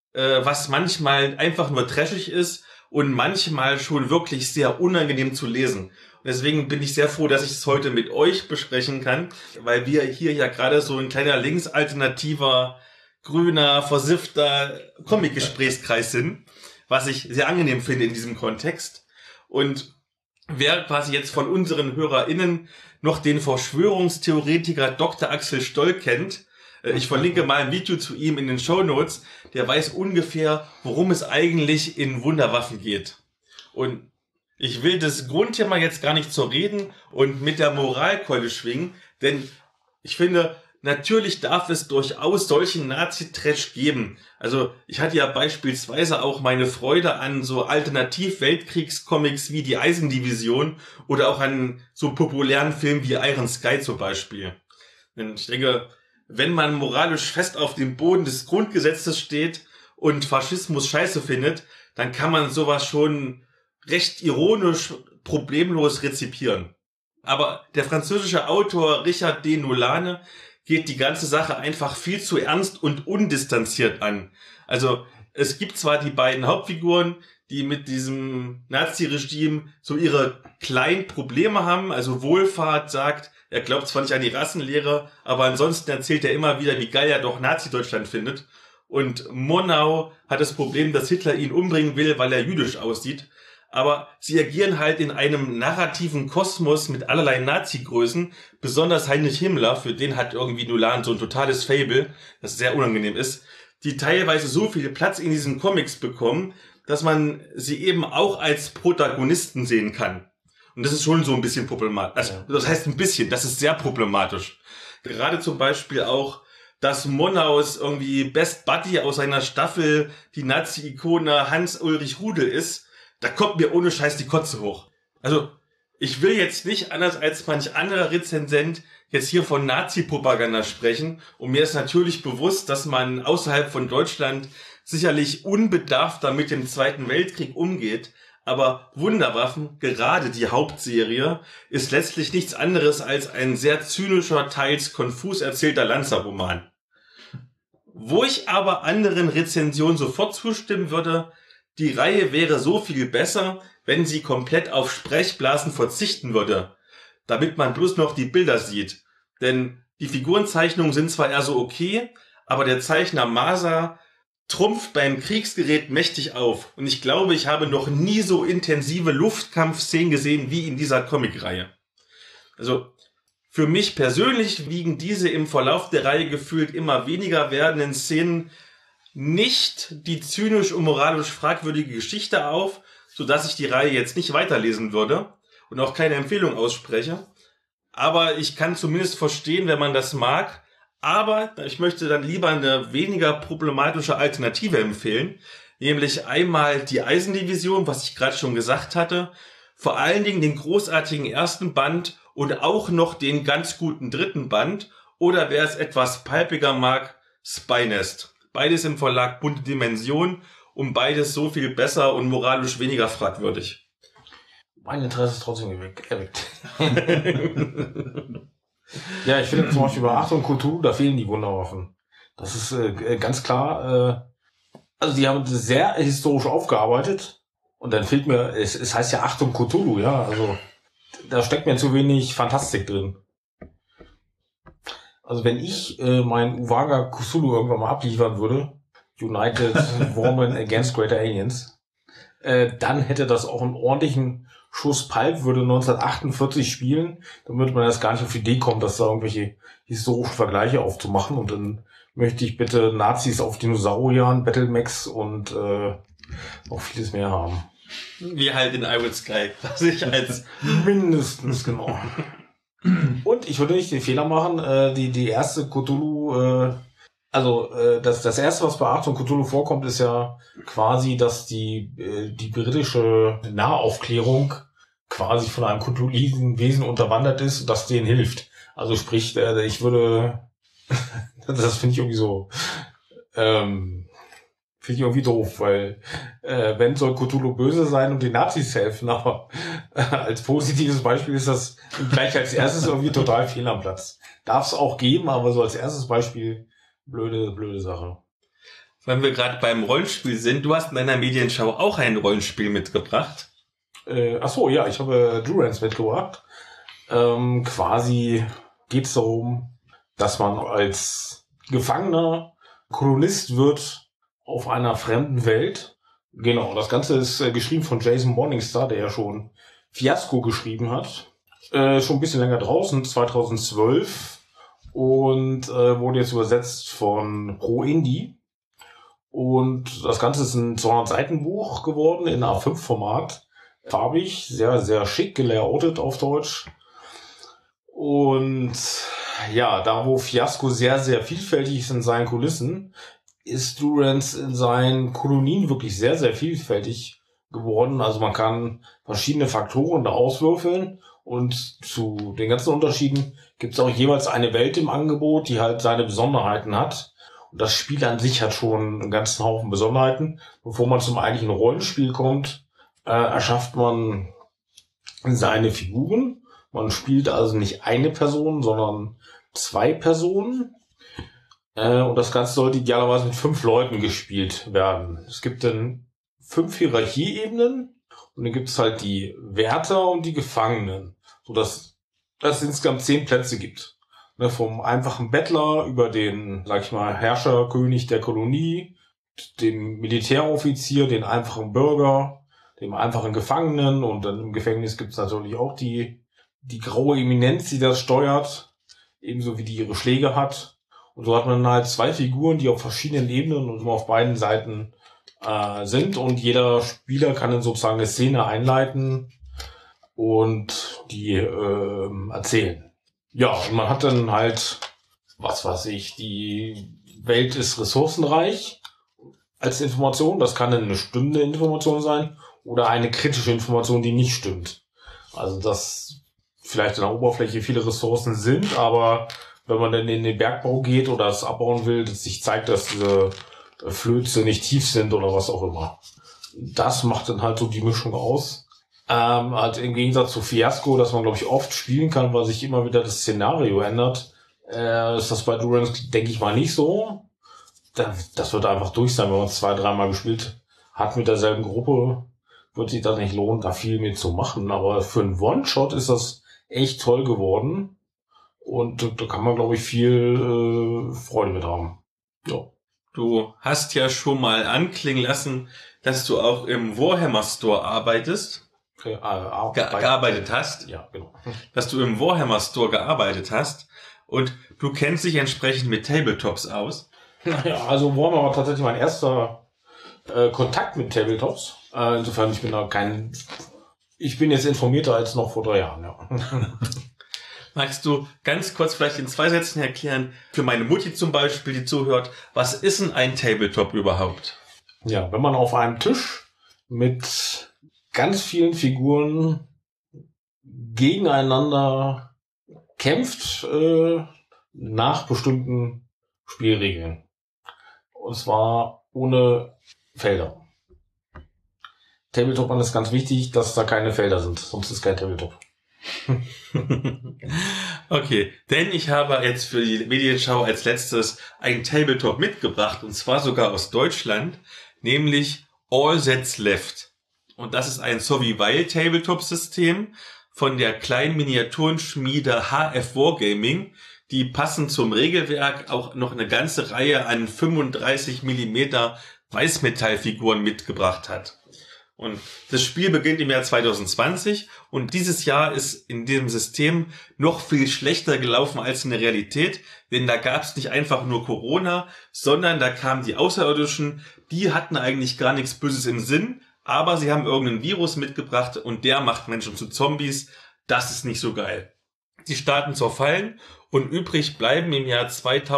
was manchmal einfach nur trashig ist und manchmal schon wirklich sehr unangenehm zu lesen. Und deswegen bin ich sehr froh, dass ich es heute mit euch besprechen kann, weil wir hier ja gerade so ein kleiner linksalternativer, grüner, versiffter Comic-Gesprächskreis sind, was ich sehr angenehm finde in diesem Kontext. Und wer quasi jetzt von unseren HörerInnen noch den Verschwörungstheoretiker Dr. Axel Stoll kennt, ich verlinke mal ein Video zu ihm in den Shownotes, der weiß ungefähr, worum es eigentlich in Wunderwaffen geht. Und ich will das Grundthema jetzt gar nicht so reden und mit der Moralkeule schwingen, denn ich finde, natürlich darf es durchaus solchen Nazi-Trash geben. Also ich hatte ja beispielsweise auch meine Freude an so Alternativ-Weltkriegs-Comics wie die Eisendivision oder auch an so populären Filmen wie Iron Sky zum Beispiel. Denn ich denke, wenn man moralisch fest auf dem Boden des Grundgesetzes steht und Faschismus scheiße findet, dann kann man sowas schon recht ironisch, problemlos rezipieren. Aber der französische Autor Richard Desnolans geht die ganze Sache einfach viel zu ernst und undistanziert an. Also es gibt zwar die beiden Hauptfiguren, die mit diesem Nazi-Regime so ihre kleinen Probleme haben. Also Wohlfahrt sagt, er glaubt zwar nicht an die Rassenlehre, aber ansonsten erzählt er immer wieder, wie geil er doch Nazi-Deutschland findet. Und Murnau hat das Problem, dass Hitler ihn umbringen will, weil er jüdisch aussieht. Aber sie agieren halt in einem narrativen Kosmos mit allerlei Nazi-Größen, besonders Heinrich Himmler, für den hat irgendwie Nulan so ein totales Faible, das sehr unangenehm ist, die teilweise so viel Platz in diesen Comics bekommen, dass man sie eben auch als Protagonisten sehen kann. Und das ist schon so ein bisschen problematisch. Also, das heißt ein bisschen, das ist sehr problematisch. Gerade zum Beispiel auch, dass Monnaus irgendwie Best Buddy aus seiner Staffel die Nazi-Ikone Hans-Ulrich Rudel ist, da kommt mir ohne Scheiß die Kotze hoch. Also, ich will jetzt nicht, anders als manch anderer Rezensent, jetzt hier von Nazi-Propaganda sprechen. Und mir ist natürlich bewusst, dass man außerhalb von Deutschland sicherlich unbedarfter mit dem Zweiten Weltkrieg umgeht. Aber Wunderwaffen, gerade die Hauptserie, ist letztlich nichts anderes als ein sehr zynischer, teils konfus erzählter Lanzer-Roman. Wo ich aber anderen Rezensionen sofort zustimmen würde, die Reihe wäre so viel besser, wenn sie komplett auf Sprechblasen verzichten würde, damit man bloß noch die Bilder sieht. Denn die Figurenzeichnungen sind zwar eher so okay, aber der Zeichner Masa trumpft beim Kriegsgerät mächtig auf. Und ich glaube, ich habe noch nie so intensive Luftkampfszenen gesehen wie in dieser Comicreihe. Also für mich persönlich wiegen diese im Verlauf der Reihe gefühlt immer weniger werdenden Szenen nicht die zynisch und moralisch fragwürdige Geschichte auf, sodass ich die Reihe jetzt nicht weiterlesen würde und auch keine Empfehlung ausspreche. Aber ich kann zumindest verstehen, wenn man das mag. Aber ich möchte dann lieber eine weniger problematische Alternative empfehlen, nämlich einmal die Eisendivision, was ich gerade schon gesagt hatte, vor allen Dingen den großartigen ersten Band und auch noch den ganz guten dritten Band oder wer es etwas palpiger mag, Spynest. Beides im Verlag Bunte Dimension und beides so viel besser und moralisch weniger fragwürdig. Mein Interesse ist trotzdem erweckt. Ja, ich finde zum Beispiel bei Achtung Cthulhu, da fehlen die Wunderwaffen. Das ist ganz klar. Also die haben sehr historisch aufgearbeitet und dann fehlt mir, es heißt ja Achtung Cthulhu, ja, also da steckt mir zu wenig Fantastik drin. Also wenn ich mein Uvanga Cthulhu irgendwann mal abliefern würde, United Women Against Greater Aliens, dann hätte das auch einen ordentlichen Schuss Pulp, würde 1948 spielen, dann würde man erst gar nicht auf die Idee kommen, dass da irgendwelche historischen Vergleiche aufzumachen und dann möchte ich bitte Nazis auf Dinosauriern, Battlemax und noch vieles mehr haben. Wie halt in Iron Sky, was ich als mindestens genau. Und ich würde nicht den Fehler machen, die erste Cthulhu, das erste, was bei Achtung Cthulhu vorkommt, ist ja quasi, dass die britische Nahaufklärung quasi von einem Cthulhuiden Wesen unterwandert ist und das denen hilft. Also sprich, ich würde, das finde ich irgendwie so, finde ich irgendwie doof, weil wenn soll Cthulhu böse sein und den Nazis helfen, aber als positives Beispiel ist das gleich als erstes irgendwie total fehl am Platz. Darf es auch geben, aber so als erstes Beispiel blöde Sache. Wenn wir gerade beim Rollenspiel sind, du hast in deiner Medienschau auch ein Rollenspiel mitgebracht. Ach so, ja, ich habe Durance mitgebracht. Quasi geht es darum, dass man als Gefangener Kolonist wird auf einer fremden Welt. Genau, das Ganze ist geschrieben von Jason Morningstar, der ja schon Fiasco geschrieben hat. Schon ein bisschen länger draußen, 2012. Und wurde jetzt übersetzt von Pro Indie. Und das Ganze ist ein 200-Seiten-Buch geworden in A5-Format. Farbig, sehr, sehr schick gelayoutet auf Deutsch. Und ja, da wo Fiasco sehr, sehr vielfältig ist in seinen Kulissen, ist Durance in seinen Kolonien wirklich sehr, sehr vielfältig geworden. Also man kann verschiedene Faktoren da auswürfeln und zu den ganzen Unterschieden gibt es auch jeweils eine Welt im Angebot, die halt seine Besonderheiten hat. Und das Spiel an sich hat schon einen ganzen Haufen Besonderheiten. Bevor man zum eigentlichen Rollenspiel kommt, erschafft man seine Figuren. Man spielt also nicht eine Person, sondern 2 Personen. Und das Ganze sollte idealerweise mit 5 Leuten gespielt werden. Es gibt dann 5 Hierarchieebenen und dann gibt es halt die Wärter und die Gefangenen, sodass es insgesamt 10 Plätze gibt. Ne, vom einfachen Bettler über den, sag ich mal, Herrscherkönig der Kolonie, dem Militäroffizier, den einfachen Bürger, dem einfachen Gefangenen und dann im Gefängnis gibt es natürlich auch die graue Eminenz, die das steuert, ebenso wie die ihre Schläge hat. Und so hat man halt 2 Figuren, die auf verschiedenen Ebenen und immer auf beiden Seiten sind und jeder Spieler kann dann sozusagen eine Szene einleiten und die erzählen. Ja, und man hat dann halt, was weiß ich, die Welt ist ressourcenreich als Information. Das kann dann eine stimmende Information sein oder eine kritische Information, die nicht stimmt. Also dass vielleicht in der Oberfläche viele Ressourcen sind, aber wenn man dann in den Bergbau geht oder es abbauen will, dass sich zeigt, dass diese Flöze nicht tief sind oder was auch immer. Das macht dann halt so die Mischung aus. Halt im Gegensatz zu Fiasco, dass man, glaube ich, oft spielen kann, weil sich immer wieder das Szenario ändert, ist das bei Durance, denke ich mal, nicht so. Das wird einfach durch sein, wenn man es 2-3 Mal gespielt hat mit derselben Gruppe, wird sich das nicht lohnen, da viel mit zu machen. Aber für einen One-Shot ist das echt toll geworden. Und da kann man, glaube ich, viel Freude mit haben. Ja. Du hast ja schon mal anklingen lassen, dass du auch im Warhammer Store arbeitest. Gearbeitet hast. Ja, genau. Dass du im Warhammer Store gearbeitet hast. Und du kennst dich entsprechend mit Tabletops aus. Ja, also Warhammer war tatsächlich mein erster Kontakt mit Tabletops. Insofern, ich bin jetzt informierter als noch vor 3 Jahren, ja. Magst du ganz kurz vielleicht in 2 Sätzen erklären, für meine Mutti zum Beispiel, die zuhört, was ist denn ein Tabletop überhaupt? Ja, wenn man auf einem Tisch mit ganz vielen Figuren gegeneinander kämpft, nach bestimmten Spielregeln. Und zwar ohne Felder. Tabletop ist ganz wichtig, dass da keine Felder sind, sonst ist kein Tabletop. Okay, denn ich habe jetzt für die Medienschau als letztes ein Tabletop mitgebracht, und zwar sogar aus Deutschland, nämlich All That's Left. Und das ist ein Survival-Tabletop-System von der kleinen Miniaturenschmiede HF Wargaming, die passend zum Regelwerk auch noch eine ganze Reihe an 35 mm Weißmetallfiguren mitgebracht hat. Und das Spiel beginnt im Jahr 2020 und dieses Jahr ist in diesem System noch viel schlechter gelaufen als in der Realität, denn da gab es nicht einfach nur Corona, sondern da kamen die Außerirdischen, die hatten eigentlich gar nichts Böses im Sinn, aber sie haben irgendeinen Virus mitgebracht und der macht Menschen zu Zombies. Das ist nicht so geil. Die Staaten zerfallen und übrig bleiben im Jahr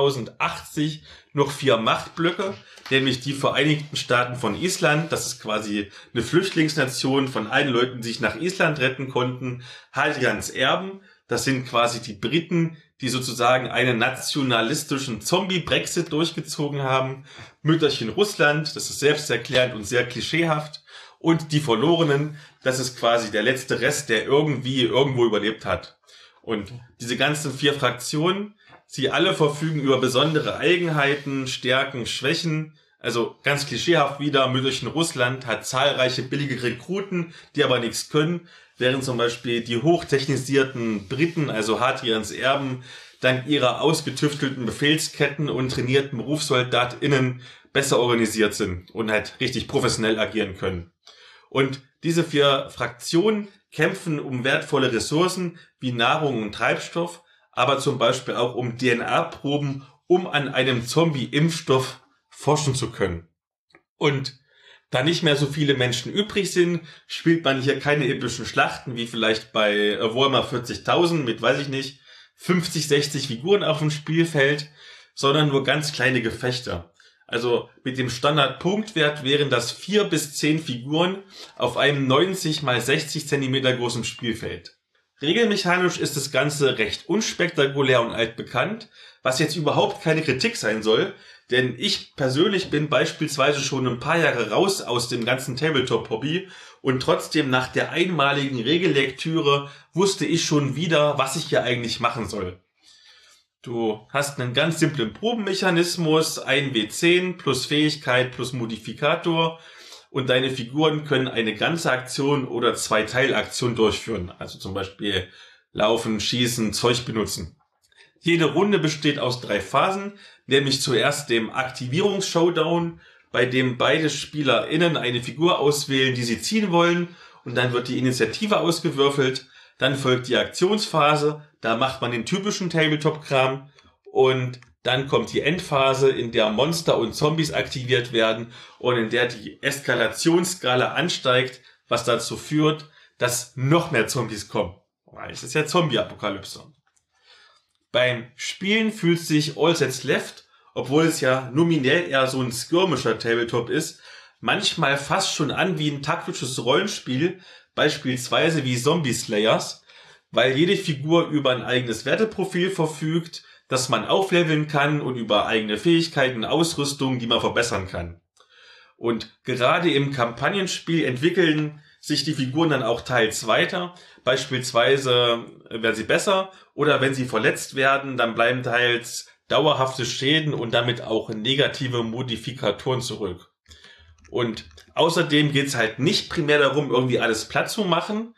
2080 noch 4 Machtblöcke, nämlich die Vereinigten Staaten von Island, das ist quasi eine Flüchtlingsnation von allen Leuten, die sich nach Island retten konnten, Hadrians Erben, das sind quasi die Briten, die sozusagen einen nationalistischen Zombie-Brexit durchgezogen haben, Mütterchen Russland, das ist selbsterklärend und sehr klischeehaft, und die Verlorenen, das ist quasi der letzte Rest, der irgendwie irgendwo überlebt hat. Und diese ganzen 4 Fraktionen, sie alle verfügen über besondere Eigenheiten, Stärken, Schwächen. Also ganz klischeehaft wieder, Mütterchen Russland hat zahlreiche billige Rekruten, die aber nichts können, während zum Beispiel die hochtechnisierten Briten, also Hadrians Erben, dank ihrer ausgetüftelten Befehlsketten und trainierten BerufssoldatInnen besser organisiert sind und halt richtig professionell agieren können. Und diese 4 Fraktionen kämpfen um wertvolle Ressourcen wie Nahrung und Treibstoff, aber zum Beispiel auch um DNA-Proben, um an einem Zombie-Impfstoff forschen zu können. Und da nicht mehr so viele Menschen übrig sind, spielt man hier keine epischen Schlachten, wie vielleicht bei Warhammer 40.000 mit, weiß ich nicht, 50, 60 Figuren auf dem Spielfeld, sondern nur ganz kleine Gefechte. Also mit dem Standard-Punktwert wären das 4 bis 10 Figuren auf einem 90 x 60 cm großen Spielfeld. Regelmechanisch ist das Ganze recht unspektakulär und altbekannt, was jetzt überhaupt keine Kritik sein soll, denn ich persönlich bin beispielsweise schon ein paar Jahre raus aus dem ganzen Tabletop-Hobby und trotzdem nach der einmaligen Regellektüre wusste ich schon wieder, was ich hier eigentlich machen soll. Du hast einen ganz simplen Probenmechanismus, ein W10 plus Fähigkeit plus Modifikator und deine Figuren können eine ganze Aktion oder 2 Teilaktionen durchführen. Also zum Beispiel laufen, schießen, Zeug benutzen. Jede Runde besteht aus 3 Phasen, nämlich zuerst dem Aktivierungs-Showdown, bei dem beide SpielerInnen eine Figur auswählen, die sie ziehen wollen, und dann wird die Initiative ausgewürfelt. Dann folgt die Aktionsphase, da macht man den typischen Tabletop-Kram, und dann kommt die Endphase, in der Monster und Zombies aktiviert werden und in der die Eskalationsskala ansteigt, was dazu führt, dass noch mehr Zombies kommen. Weil es ist ja Zombie-Apokalypse. Beim Spielen fühlt sich All That's Left, obwohl es ja nominell eher so ein skirmischer Tabletop ist, manchmal fast schon an wie ein taktisches Rollenspiel, beispielsweise wie Zombie Slayers, weil jede Figur über ein eigenes Werteprofil verfügt, das man aufleveln kann, und über eigene Fähigkeiten und Ausrüstung, die man verbessern kann. Und gerade im Kampagnenspiel entwickeln sich die Figuren dann auch teils weiter. Beispielsweise werden sie besser, oder wenn sie verletzt werden, dann bleiben teils dauerhafte Schäden und damit auch negative Modifikatoren zurück. Und außerdem geht es halt nicht primär darum, irgendwie alles platt zu machen,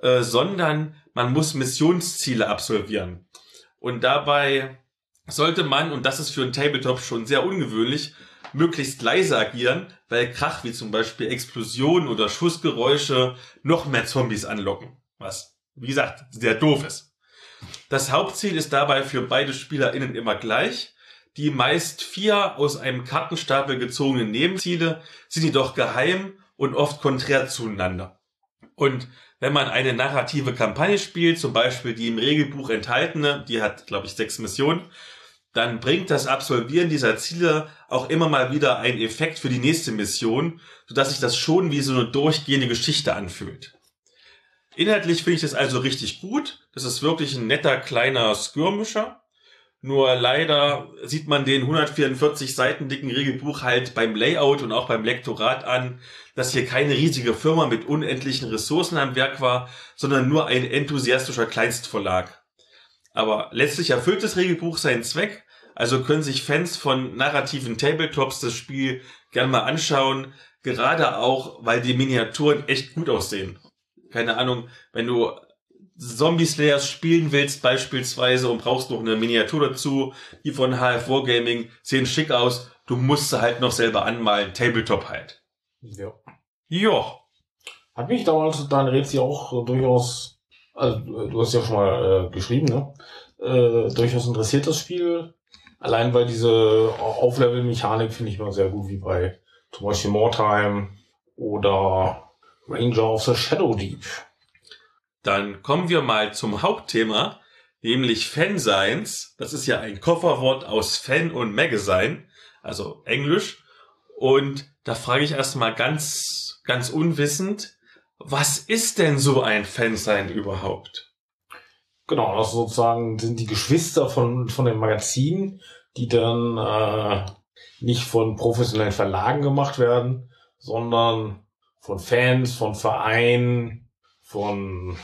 sondern man muss Missionsziele absolvieren. Und dabei sollte man, und das ist für einen Tabletop schon sehr ungewöhnlich, möglichst leise agieren, weil Krach wie zum Beispiel Explosionen oder Schussgeräusche noch mehr Zombies anlocken. Was, wie gesagt, sehr doof ist. Das Hauptziel ist dabei für beide SpielerInnen immer gleich. Die meist 4 aus einem Kartenstapel gezogenen Nebenziele sind jedoch geheim und oft konträr zueinander. Und wenn man eine narrative Kampagne spielt, zum Beispiel die im Regelbuch enthaltene, die hat, glaube ich, 6 Missionen, dann bringt das Absolvieren dieser Ziele auch immer mal wieder einen Effekt für die nächste Mission, sodass sich das schon wie so eine durchgehende Geschichte anfühlt. Inhaltlich finde ich das also richtig gut. Das ist wirklich ein netter kleiner Skirmisher. Nur leider sieht man den 144 Seiten dicken Regelbuch halt beim Layout und auch beim Lektorat an, dass hier keine riesige Firma mit unendlichen Ressourcen am Werk war, sondern nur ein enthusiastischer Kleinstverlag. Aber letztlich erfüllt das Regelbuch seinen Zweck, also können sich Fans von narrativen Tabletops das Spiel gerne mal anschauen, gerade auch, weil die Miniaturen echt gut aussehen. Keine Ahnung, wenn du Zombie Slayers spielen willst beispielsweise und brauchst noch eine Miniatur dazu, die von HF Wargaming sehen schick aus, du musst sie halt noch selber anmalen, Tabletop halt. Ja. Jo. Hat mich damals dein Rätsel auch durchaus, also du hast ja schon mal geschrieben, ne? Durchaus interessiert das Spiel. Allein weil diese Auflevel-Mechanik finde ich mal sehr gut, wie bei zum Beispiel Mortime oder Ranger of the Shadow Deep. Dann kommen wir mal zum Hauptthema, nämlich Fanzines. Das ist ja ein Kofferwort aus Fan und Magazine, also Englisch. Und da frage ich erstmal ganz unwissend, was ist denn so ein Fanzine überhaupt? Genau, das sozusagen sind die Geschwister von den Magazinen, die dann nicht von professionellen Verlagen gemacht werden, sondern von Fans, von Vereinen, von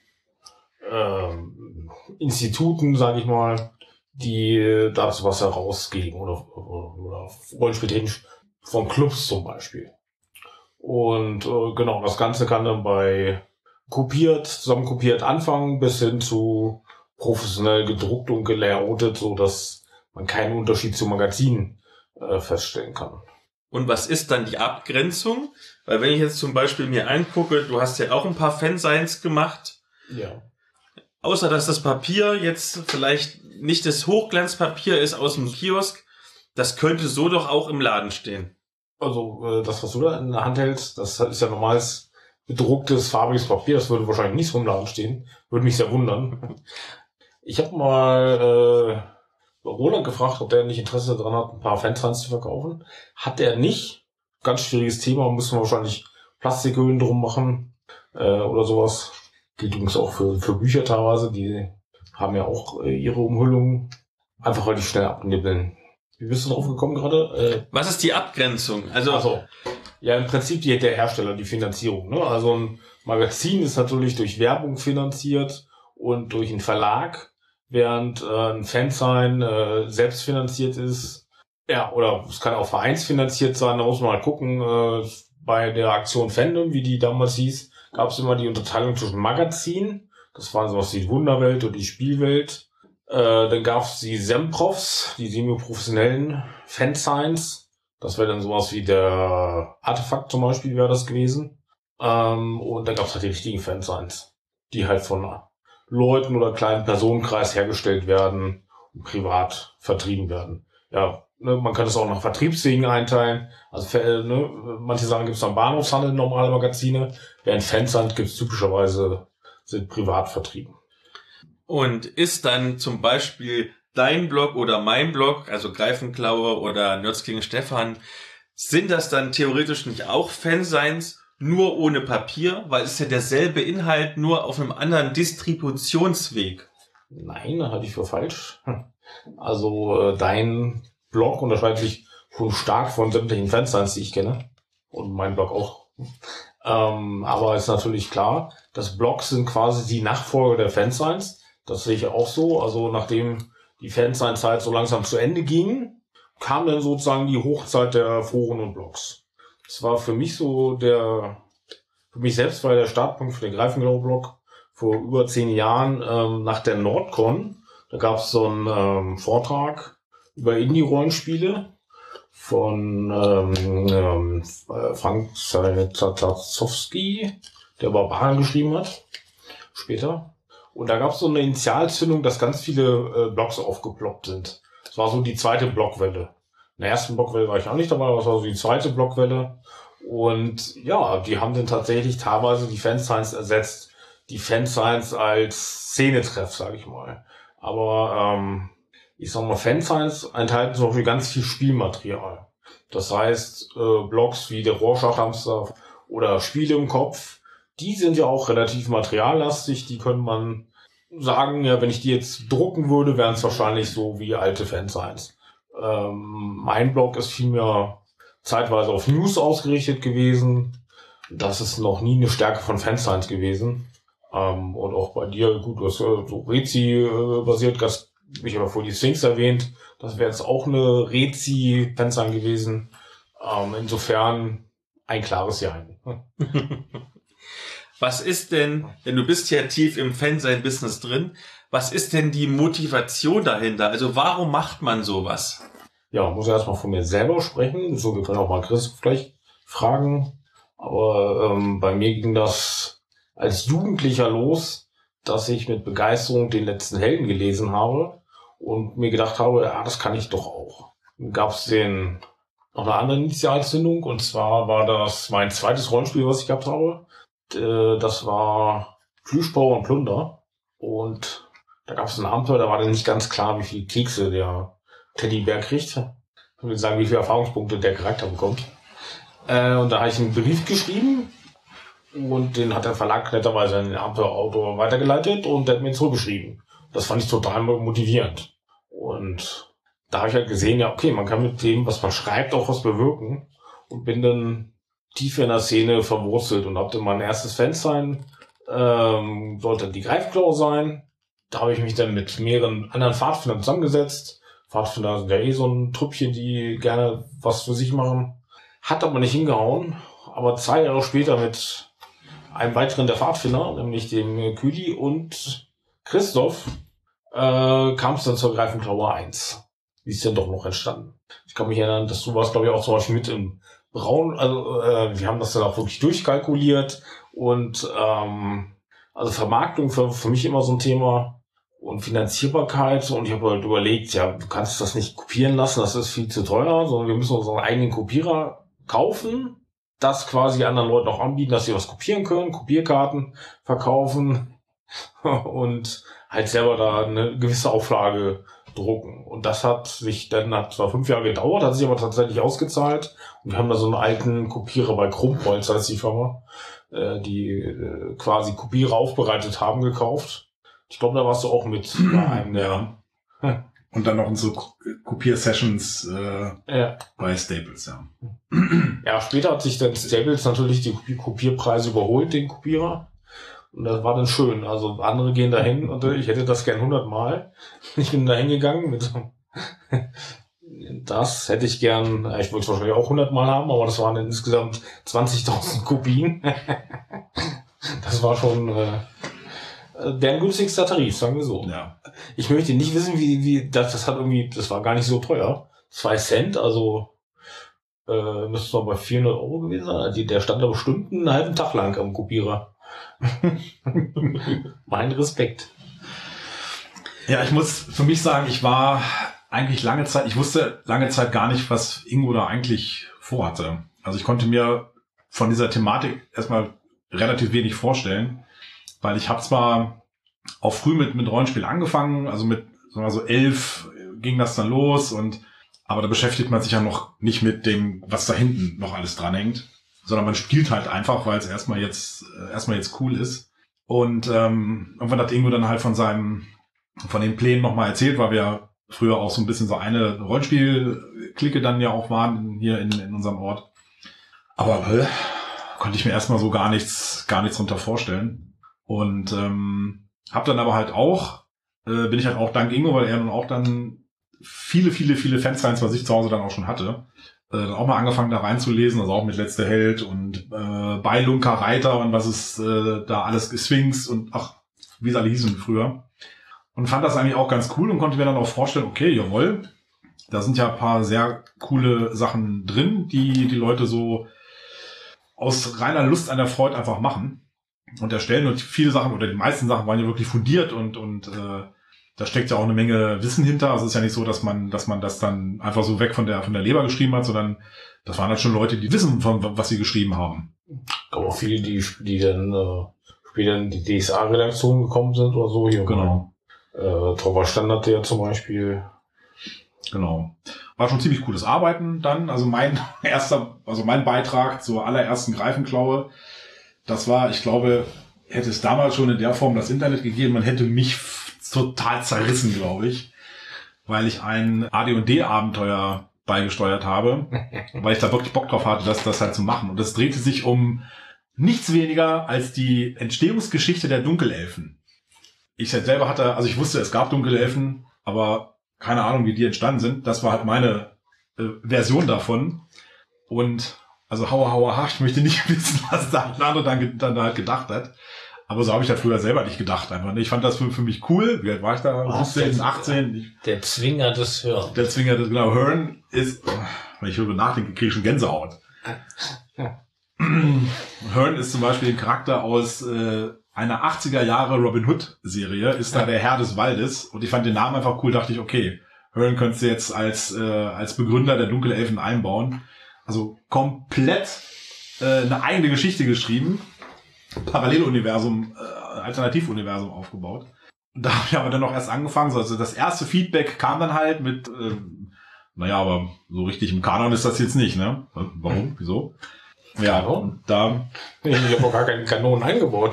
Instituten, sage ich mal, die dazu was herausgeben oder Rollenspieltechnisch von Clubs zum Beispiel. Und genau, das Ganze kann dann bei zusammenkopiert anfangen bis hin zu professionell gedruckt und gelayoutet, so dass man keinen Unterschied zu Magazinen feststellen kann. Und was ist dann die Abgrenzung? Weil wenn ich jetzt zum Beispiel mir angucke, du hast ja auch ein paar Fanzines gemacht. Ja. Außer dass das Papier jetzt vielleicht nicht das Hochglanzpapier ist aus dem Kiosk, das könnte so doch auch im Laden stehen. Also das, was du da in der Hand hältst, das ist ja normales bedrucktes, farbiges Papier. Das würde wahrscheinlich nicht so im Laden stehen. Würde mich sehr wundern. Ich habe mal Roland gefragt, ob der nicht Interesse daran hat, ein paar Fanzines zu verkaufen. Hat er nicht. Ganz schwieriges Thema. Müssen wir wahrscheinlich Plastikhüllen drum machen oder sowas. Gilt übrigens auch für Bücher teilweise. Die haben ja auch ihre Umhüllungen. Einfach weil die schnell abnibbeln. Wie bist du drauf gekommen gerade? Was ist die Abgrenzung? Also ja, im Prinzip der Hersteller, die Finanzierung. Ne? Also ein Magazin ist natürlich durch Werbung finanziert und durch einen Verlag, während ein Fanzine selbst finanziert ist. Ja, oder es kann auch vereinsfinanziert sein, da muss man mal gucken. bei der Aktion Fandom, wie die damals hieß, gab es immer die Unterteilung zwischen Magazin, das waren sowas wie die Wunderwelt und die Spielwelt. Dann gab es die Semprofs, die semi-professionellen Fansigns. Das wäre dann sowas wie der Artefakt zum Beispiel, wäre das gewesen. Und dann gab es halt die richtigen Fansigns, die halt von Leuten oder kleinen Personenkreis hergestellt werden und privat vertrieben werden. Ja, ne, man kann es auch nach Vertriebswegen einteilen. Also manche Sachen gibt es am Bahnhofshandel, normale Magazine, während Fansigns gibt es typischerweise, sind privat vertrieben. Und ist dann zum Beispiel dein Blog oder mein Blog, also Greifenklaue oder Nerds gegen Stefan, sind das dann theoretisch nicht auch Fansigns, nur ohne Papier? Weil es ist ja derselbe Inhalt, nur auf einem anderen Distributionsweg. Nein, das halte ich für falsch. Also dein Blog unterscheidet sich schon stark von sämtlichen Fansigns, die ich kenne. Und mein Blog auch. Aber ist natürlich klar, dass Blogs sind quasi die Nachfolger der Fansigns. Das sehe ich auch so. Also nachdem die Fansign-Zeit so langsam zu Ende ging, kam dann sozusagen die Hochzeit der Foren und Blogs. Das war für mich so für mich selbst war der Startpunkt für den Greifenklaue-Blog vor über 10 Jahren nach der Nordcon. Da gab es so einen Vortrag über Indie-Rollenspiele von Frank Zarzowski, der Barbaren geschrieben hat, später. Und da gab es so eine Initialzündung, dass ganz viele Blogs aufgeploppt sind. Das war so die zweite Blogwelle. In der ersten Blogwelle war ich auch nicht dabei, aber das war so die zweite Blogwelle. Und ja, die haben dann tatsächlich teilweise die Fansigns ersetzt. Die Fansigns als Szenetreff, sage ich mal. Aber ich sag mal, Fansigns enthalten zum Beispiel ganz viel Spielmaterial. Das heißt, Blogs wie der Rorschach-Hamster oder Spiele im Kopf, die sind ja auch relativ materiallastig. Die könnte man sagen, ja, wenn ich die jetzt drucken würde, wären es wahrscheinlich so wie alte Fansigns. Mein Blog ist vielmehr zeitweise auf News ausgerichtet gewesen. Das ist noch nie eine Stärke von Fansigns gewesen. Und auch bei dir, gut, du hast so Rezi-basiert, ich habe vorhin die Sphinx erwähnt. Das wäre jetzt auch eine Rezi-Fansign gewesen. Insofern ein klares Ja. Was ist denn du bist ja tief im Fansign-Business drin, was ist denn die Motivation dahinter? Also warum macht man sowas? Ja, muss ich erstmal von mir selber sprechen. So, wir können auch mal Chris gleich fragen. Aber bei mir ging das als Jugendlicher los, dass ich mit Begeisterung den letzten Helden gelesen habe und mir gedacht habe, ja, das kann ich doch auch. Dann gab es noch eine andere Initialzündung, und zwar war das mein zweites Rollenspiel, was ich gehabt habe. Das war Plüschbauer und Plunder. Und da gab es ein Abenteuer, da war dann nicht ganz klar, wie viele Kekse der Teddybär kriegt. Ich würde sagen, wie viele Erfahrungspunkte der Charakter bekommt. Und da habe ich einen Brief geschrieben und den hat der Verlag netterweise an den Abenteuerautor weitergeleitet und der hat mir zurückgeschrieben. Das fand ich total motivierend. Und da habe ich halt gesehen, ja, okay, man kann mit dem, was man schreibt, auch was bewirken, und bin dann tief in der Szene verwurzelt und habe dann mein erstes Fansign, sollte die Greifenklaue sein. Da habe ich mich dann mit mehreren anderen Pfadfindern zusammengesetzt. Pfadfinder sind ja eh so ein Trüppchen, die gerne was für sich machen. Hat aber nicht hingehauen. Aber 2 Jahre später mit einem weiteren der Pfadfinder, nämlich dem Küli und Christoph, kam es dann zur Greifenklaue 1. Die ist dann doch noch entstanden. Ich kann mich erinnern, dass du warst, glaube ich, auch zum Beispiel mit im Braun, also wir haben das dann auch wirklich durchkalkuliert und also Vermarktung für mich immer so ein Thema und Finanzierbarkeit, und ich habe halt überlegt, ja, du kannst das nicht kopieren lassen, das ist viel zu teuer, sondern wir müssen unseren eigenen Kopierer kaufen, das quasi anderen Leuten auch anbieten, dass sie was kopieren können, Kopierkarten verkaufen und halt selber da eine gewisse Auflage drucken. Und das hat zwar 5 Jahre gedauert, hat sich aber tatsächlich ausgezahlt. Und wir haben da so einen alten Kopierer bei Krumpholz, heißt die Firma, die quasi Kopierer aufbereitet haben, gekauft. Ich glaube, da warst du auch mit bei einem der... Und dann noch unsere Kopier-Sessions ja. bei Staples, ja. Ja, später hat sich dann Staples natürlich die Kopierpreise überholt, den Kopierer. Und das war dann schön. Also andere gehen dahin und ich hätte das gern 100 Mal. Ich bin da hingegangen mit Das hätte ich gern, ich wollte es wahrscheinlich auch 100 Mal haben, aber das waren insgesamt 20.000 Kopien. Das war schon deren günstigster Tarif, sagen wir so. Ja. Ich möchte nicht wissen, wie das hat irgendwie, das war gar nicht so teuer. 2 Cent, also müsste es noch bei 400 € gewesen sein. Der stand da bestimmt einen halben Tag lang am Kopierer. Mein Respekt. Ja, ich muss für mich sagen, ich war eigentlich ich wusste lange Zeit gar nicht, was Ingo da eigentlich vorhatte. Also ich konnte mir von dieser Thematik erstmal relativ wenig vorstellen, weil ich habe zwar auch früh mit Rollenspiel angefangen, also mit sagen wir so 11 ging das dann los aber da beschäftigt man sich ja noch nicht mit dem, was da hinten noch alles dranhängt, sondern man spielt halt einfach, weil es erstmal jetzt cool ist. Und irgendwann hat Ingo dann halt von den Plänen nochmal erzählt, weil wir früher auch so ein bisschen so eine Rollenspiel-Clique dann ja auch waren hier in unserem Ort. Aber konnte ich mir erstmal so gar nichts drunter vorstellen. Und habe dann aber halt auch, bin ich halt auch dank Ingo, weil er nun auch dann viele Fansigns bei sich zu Hause dann auch schon hatte, dann auch mal angefangen da reinzulesen, also auch mit Letzter Held und Beilunker Reiter und was es da alles Sphinx und wie es alle hießen früher. Und fand das eigentlich auch ganz cool und konnte mir dann auch vorstellen, okay, jawohl, da sind ja ein paar sehr coole Sachen drin, die Leute so aus reiner Lust an der Freude einfach machen und erstellen. Und viele Sachen oder die meisten Sachen waren ja wirklich fundiert und da steckt ja auch eine Menge Wissen hinter. Also es ist ja nicht so, dass man das dann einfach so weg von der Leber geschrieben hat, sondern das waren halt schon Leute, die wissen, von was sie geschrieben haben. Aber auch viele, die dann später in die DSA-Redaktion gekommen sind oder so. Hier Genau. Torwart Standard, der zum Beispiel. Genau. War schon ziemlich cooles Arbeiten dann. Also mein Beitrag zur allerersten Greifenklaue, das war, ich glaube, hätte es damals schon in der Form das Internet gegeben, man hätte mich total zerrissen, glaube ich, weil ich ein AD&D-Abenteuer beigesteuert habe, weil ich da wirklich Bock drauf hatte, das halt zu machen. Und das drehte sich um nichts weniger als die Entstehungsgeschichte der Dunkelelfen. Ich selber ich wusste, es gab Dunkelelfen, aber keine Ahnung, wie die entstanden sind. Das war halt meine Version davon. Und also Hauer, ich möchte nicht wissen, was da ein anderer dann halt gedacht hat. Aber so habe ich das früher selber nicht gedacht. Einfach. Ich fand das für mich cool. Wie alt war ich da? 17, 18. Der Zwinger des Hirn. Genau. Hearn ist, wenn ich darüber nachdenke, kriege ich schon Gänsehaut. Hearn ist zum Beispiel ein Charakter aus einer 80er Jahre Robin Hood Serie, ist da der Herr des Waldes. Und ich fand den Namen einfach cool, dachte ich, okay, Hearn könntest du jetzt als Begründer der Dunkelelfen einbauen. Also komplett eine eigene Geschichte geschrieben. Paralleluniversum, Alternativuniversum aufgebaut. Da habe ich aber dann noch erst angefangen. Also das erste Feedback kam dann halt mit, aber so richtig im Kanon ist das jetzt nicht, ne? Warum? Wieso? Ja, und da... Ich habe auch gar keine Kanonen eingebaut.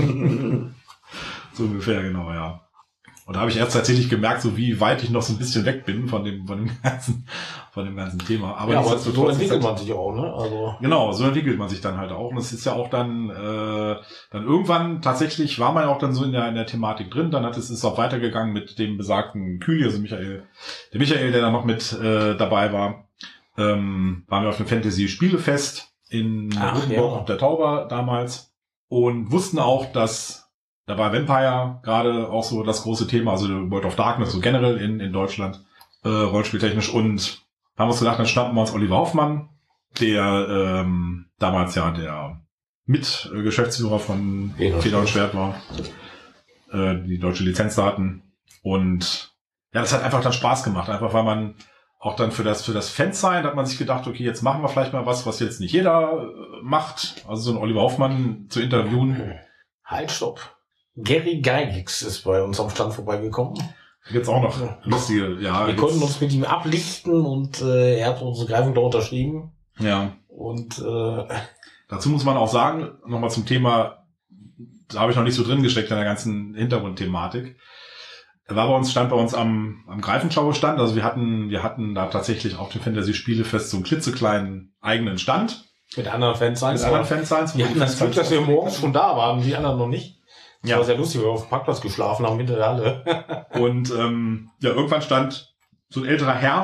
So ungefähr, genau, ja. Und da habe ich erst tatsächlich gemerkt, so wie weit ich noch so ein bisschen weg bin von dem ganzen Thema. Aber so entwickelt man sich auch, ne? Also genau, so entwickelt man sich dann halt auch. Und es ist ja auch dann irgendwann tatsächlich war man auch dann so in der Thematik drin. Dann ist es auch weitergegangen mit dem besagten Kühli, also Michael, der da noch mit dabei war. Waren wir auf dem Fantasy-Spielefest in Rotenburg auf der Tauber damals und wussten auch, dass da war Vampire gerade auch so das große Thema, also World of Darkness so generell in Deutschland, rollspieltechnisch. Und haben uns gedacht, dann schnappen wir uns Oliver Hoffmann, der damals ja der Mitgeschäftsführer von Feder und Schwert war, die deutsche Lizenz da hatten. Und ja, das hat einfach dann Spaß gemacht, einfach weil man auch dann für das Fansign hat man sich gedacht, okay, jetzt machen wir vielleicht mal was jetzt nicht jeder macht. Also so einen Oliver Hoffmann zu interviewen. Halt, stopp. Gary Gygax ist bei uns am Stand vorbeigekommen. Jetzt auch noch lustige, ja. Wir konnten uns mit ihm ablichten und er hat unsere Greifenklaue unterschrieben. Ja. Und dazu muss man auch sagen, nochmal zum Thema, da habe ich noch nicht so drin gesteckt in der ganzen Hintergrundthematik. Stand bei uns am Greifenklaue-Stand. Also wir hatten da tatsächlich auf dem Fantasy-Spielefest so einen klitzekleinen eigenen Stand. Mit anderen Fansigns. Wir hatten das Glück, dass wir morgens schon da waren, die anderen noch nicht. Das war sehr lustig, weil wir auf dem Parkplatz geschlafen haben hinter der Halle. Und irgendwann stand so ein älterer Herr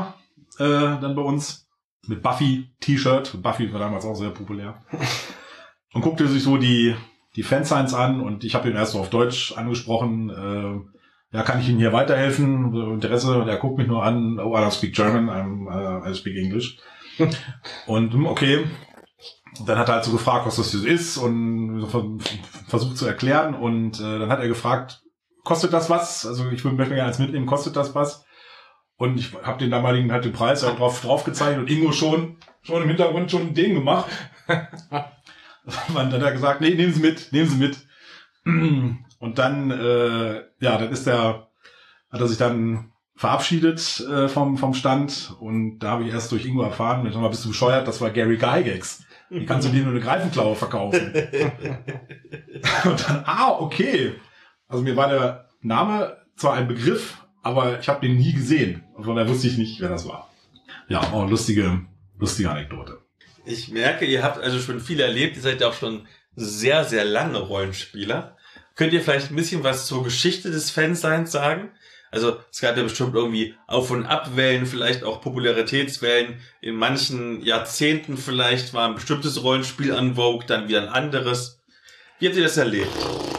dann bei uns mit Buffy-T-Shirt. Buffy war damals auch sehr populär. Und guckte sich so die Fansigns an und ich habe ihn erst so auf Deutsch angesprochen. Ja, kann ich Ihnen hier weiterhelfen? Interesse? Und er guckt mich nur an. Oh, I don't speak German, I speak English. Und okay. Und dann hat er halt so gefragt, was das hier ist und versucht zu erklären. Und dann hat er gefragt, kostet das was? Also ich möchte mir gerne eins mitnehmen, kostet das was? Und ich habe den damaligen halt den Preis halt drauf gezeigt und Ingo schon im Hintergrund schon ein Ding gemacht. Dann hat er gesagt, nee, nehmen Sie mit. Und dann, dann hat er sich dann verabschiedet vom Stand und da habe ich erst durch Ingo erfahren, ich sag mal, bist du bescheuert, das war Gary Gygax. Wie kannst du dir nur eine Greifenklaue verkaufen? Und dann, okay. Also mir war der Name zwar ein Begriff, aber ich habe den nie gesehen. Und von daher wusste ich nicht, wer das war. Ja, lustige Anekdote. Ich merke, ihr habt also schon viel erlebt. Ihr seid ja auch schon sehr, sehr lange Rollenspieler. Könnt ihr vielleicht ein bisschen was zur Geschichte des Fanseins sagen? Also es gab ja bestimmt irgendwie Auf- und Abwellen, vielleicht auch Popularitätswellen. In manchen Jahrzehnten vielleicht war ein bestimmtes Rollenspiel en vogue, dann wieder ein anderes. Wie habt ihr das erlebt?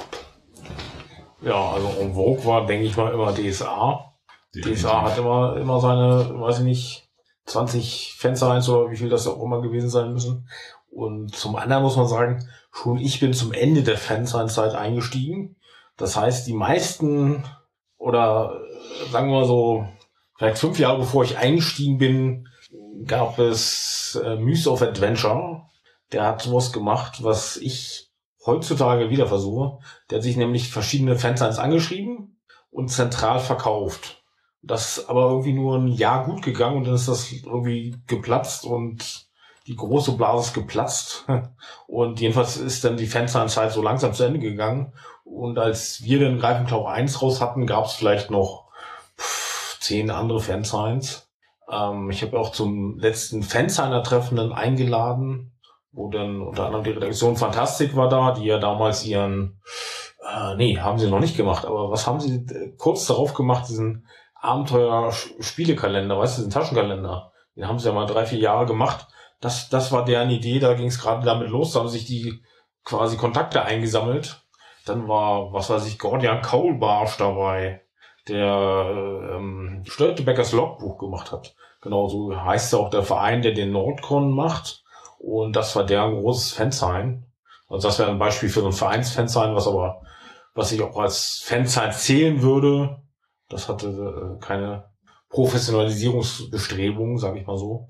Ja, also en vogue war, denke ich mal, immer DSA. DSA hat immer seine, weiß ich nicht, 20 Fansigns oder wie viel das auch immer gewesen sein müssen. Und zum anderen muss man sagen, schon ich bin zum Ende der Fansign-Zeit eingestiegen. Das heißt, die meisten oder sagen wir mal so, vielleicht 5 Jahre bevor ich eingestiegen bin, gab es Myth of Adventure. Der hat sowas gemacht, was ich heutzutage wieder versuche. Der hat sich nämlich verschiedene Fansigns angeschrieben und zentral verkauft. Das ist aber irgendwie nur ein Jahr gut gegangen und dann ist das irgendwie geplatzt und die große Blase ist geplatzt. Und jedenfalls ist dann die Fansign-Zeit so langsam zu Ende gegangen. Und als wir den Greifenklau 1 raus hatten, gab es vielleicht noch 10 andere Fansigns. Ich habe auch zum letzten Fansigner-Treffen dann eingeladen, wo dann unter anderem die Redaktion Fantastik war da, die ja damals ihren, haben sie noch nicht gemacht, aber was haben sie kurz darauf gemacht, diesen Abenteuer-Spielekalender, weißt du, diesen Taschenkalender. Den haben sie ja mal 3-4 Jahre gemacht. Das war deren Idee, da ging es gerade damit los, da haben sich die quasi Kontakte eingesammelt. Dann war, was weiß ich, Gordian Kaulbarsch dabei, der Störtebeckers Logbuch gemacht hat. Genau, so heißt ja auch der Verein, der den Nordcon macht. Und das war deren großes Fansign. Also das wäre ein Beispiel für so ein Vereinsfansign, was ich auch als Fansign zählen würde. Das hatte keine Professionalisierungsbestrebungen, sage ich mal so.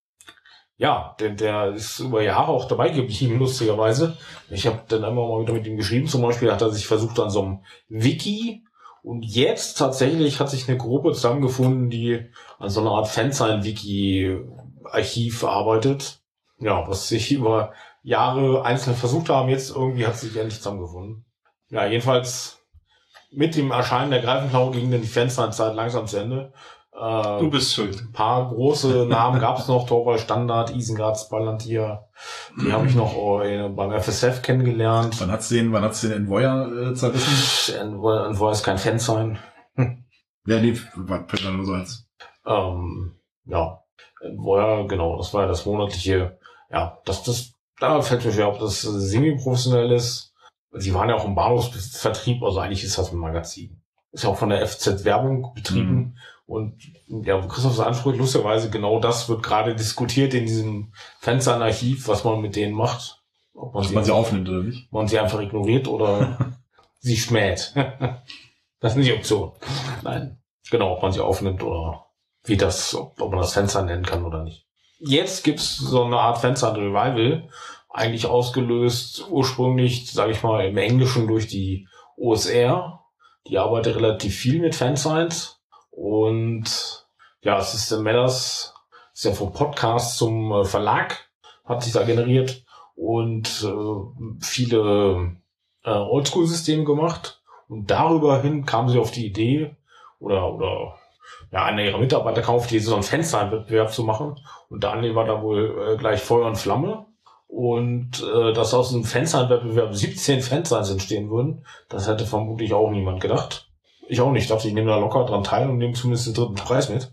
Ja, der ist über Jahre auch dabei geblieben, lustigerweise. Ich habe dann immer mal wieder mit ihm geschrieben. Zum Beispiel hat er sich versucht an so einem Wiki. Und jetzt tatsächlich hat sich eine Gruppe zusammengefunden, die an so einer Art Fansign-Wiki-Archiv arbeitet. Ja, was sich über Jahre einzeln versucht haben. Jetzt irgendwie hat es sich endlich zusammengefunden. Ja, jedenfalls mit dem Erscheinen der Greifenklau ging dann die Fansign-Zeit langsam zu Ende. Du bist schuld. Ein paar große Namen gab es noch, Torvald Standard, Isengard, Ballantier. Die habe ich noch beim FSF kennengelernt. Wann hat's den Envoyer zerrissen? Envoyer ist kein Fansign. Ja, nee, fällt dann nur so eins. Ja, Envoyer, genau, das war ja das monatliche, ja, da fällt mir schwer, ob das semi-professionell ist. Sie waren ja auch im Bahnhofsvertrieb, also eigentlich ist das ein Magazin. Ist ja auch von der FZ Werbung betrieben. Und ja, Christophs Ansprüche, lustigerweise, genau das wird gerade diskutiert in diesem Fansign-Archiv, was man mit denen macht. Ob man sie aufnimmt oder nicht. Ob man sie einfach ignoriert oder sie schmäht. Das ist nicht die Option. Nein. Genau, ob man sie aufnimmt oder ob man das Fansign nennen kann oder nicht. Jetzt gibt's so eine Art Fansign-Revival, eigentlich ausgelöst ursprünglich, sage ich mal, im Englischen durch die OSR. Die arbeitet relativ viel mit Fansigns. Und ja, System Matters ist ja vom Podcast zum Verlag, hat sich da generiert und viele Oldschool-Systeme gemacht. Und darüber hin kamen sie auf die Idee, oder einer ihrer Mitarbeiter kaufte so einen Fansign-Wettbewerb zu machen. Und Daniel war da wohl gleich Feuer und Flamme. Und dass aus einem Fansign-Wettbewerb 17 Fansigns entstehen würden, das hätte vermutlich auch niemand gedacht. Ich auch nicht. Ich dachte, ich nehme da locker dran teil und nehme zumindest den 3. Preis mit.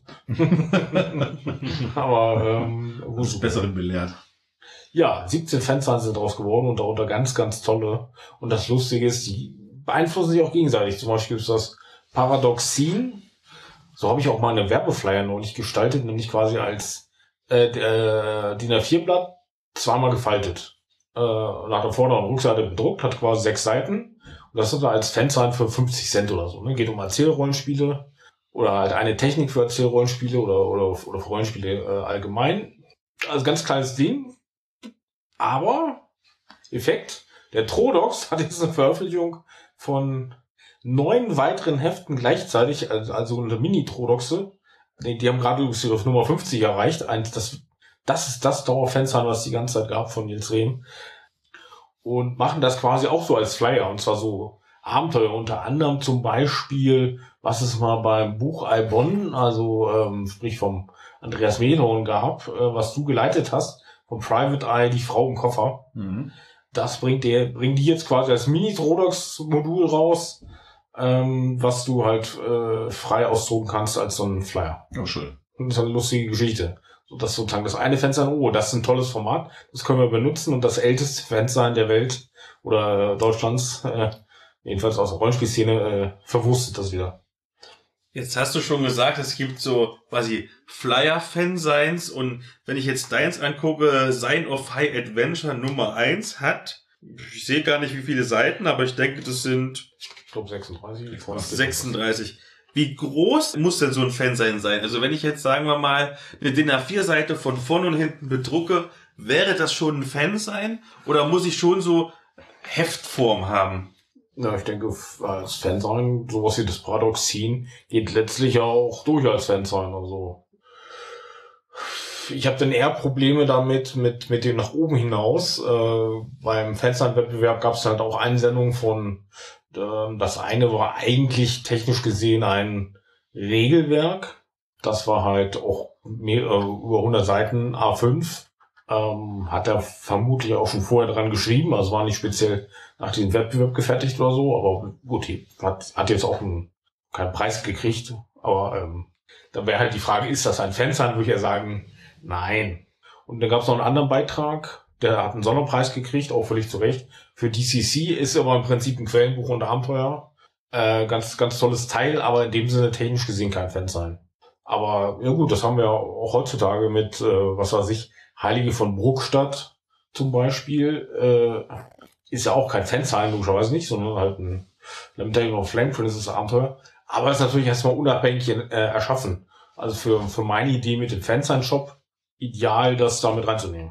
Aber das Besseren belehrt. Ja, 17 Fansigns sind draus geworden und darunter ganz, ganz tolle. Und das Lustige ist, die beeinflussen sich auch gegenseitig. Zum Beispiel gibt es das Paradoxin. So habe ich auch mal eine Werbeflyer neulich gestaltet, nämlich quasi als DIN A4-Blatt zweimal gefaltet. Nach der Vorder- und Rückseite bedruckt, hat quasi 6 Seiten. Und das ist dann als Fansign für 50 Cent oder so. Ne? Geht um Erzählrollenspiele oder halt eine Technik für Erzählrollenspiele oder für Rollenspiele allgemein. Also ganz kleines Ding. Aber, Effekt, der Trodox hat jetzt eine Veröffentlichung von 9 weiteren Heften gleichzeitig, also eine Mini-Trodoxe. Die haben gerade auf Nummer 50 erreicht. Das ist das Dauerfansign, was es die ganze Zeit gab von Nils Rehm. Und machen das quasi auch so als Flyer. Und zwar so Abenteuer. Unter anderem zum Beispiel, was es mal beim Buch Albon, also sprich vom Andreas Mehlhorn gab, was du geleitet hast, vom Private Eye, die Frau im Koffer. Mhm. Das bringen die jetzt quasi als Mini-Trodox-Modul raus, was du halt frei ausdrucken kannst als so ein Flyer. Oh, schön. Und das ist eine lustige Geschichte. So, dass sozusagen das eine Fansign, das ist ein tolles Format, das können wir benutzen und das älteste Fansign der Welt oder Deutschlands, jedenfalls aus der Rollenspielszene, verwurstet das wieder. Jetzt hast du schon gesagt, es gibt so quasi Flyer-Fansigns und wenn ich jetzt deins angucke, Sign of High Adventure Nummer 1 hat, ich sehe gar nicht wie viele Seiten, aber ich denke, das sind ich glaube 36. 36. Wie groß muss denn so ein Fansign sein? Also wenn ich jetzt, sagen wir mal, eine DIN A4-Seite von vorn und hinten bedrucke, wäre das schon ein Fansign? Oder muss ich schon so Heftform haben? Ja, ich denke, als Fansign, sowas wie das Paradoxin, geht letztlich auch durch als Fansign. Also ich habe dann eher Probleme damit, mit dem nach oben hinaus. Beim Fansign-Wettbewerb gab es halt auch Einsendungen von, das eine war eigentlich technisch gesehen ein Regelwerk. Das war halt auch über 100 Seiten A5. Hat er vermutlich auch schon vorher dran geschrieben, also war nicht speziell nach diesem Wettbewerb gefertigt oder so, aber gut, hat jetzt auch keinen Preis gekriegt, aber da wäre halt die Frage, ist das ein Fansign, würde ich ja sagen, nein. Und dann gab es noch einen anderen Beitrag, der hat einen Sonderpreis gekriegt, auch völlig zu Recht, für DCC, ist aber im Prinzip ein Quellenbuch und Abenteuer, ganz, ganz tolles Teil, aber in dem Sinne technisch gesehen kein Fansign. Aber ja gut, das haben wir auch heutzutage mit, was weiß ich, Heilige von Bruckstadt zum Beispiel, ist ja auch kein Fansign, logischerweise nicht, sondern halt ein Limited of Flame Princess Abenteuer. Aber ist natürlich erstmal unabhängig erschaffen. Also für meine Idee mit dem Fansign-Shop ideal, das damit reinzunehmen.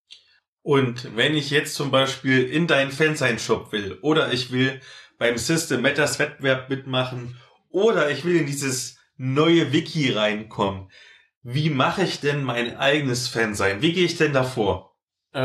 Und wenn ich jetzt zum Beispiel in deinen Fansign-Shop will, oder ich will beim System Matters Wettbewerb mitmachen, oder ich will in dieses neue Wiki reinkommen, wie mache ich denn mein eigenes Fansign? Wie gehe ich denn davor?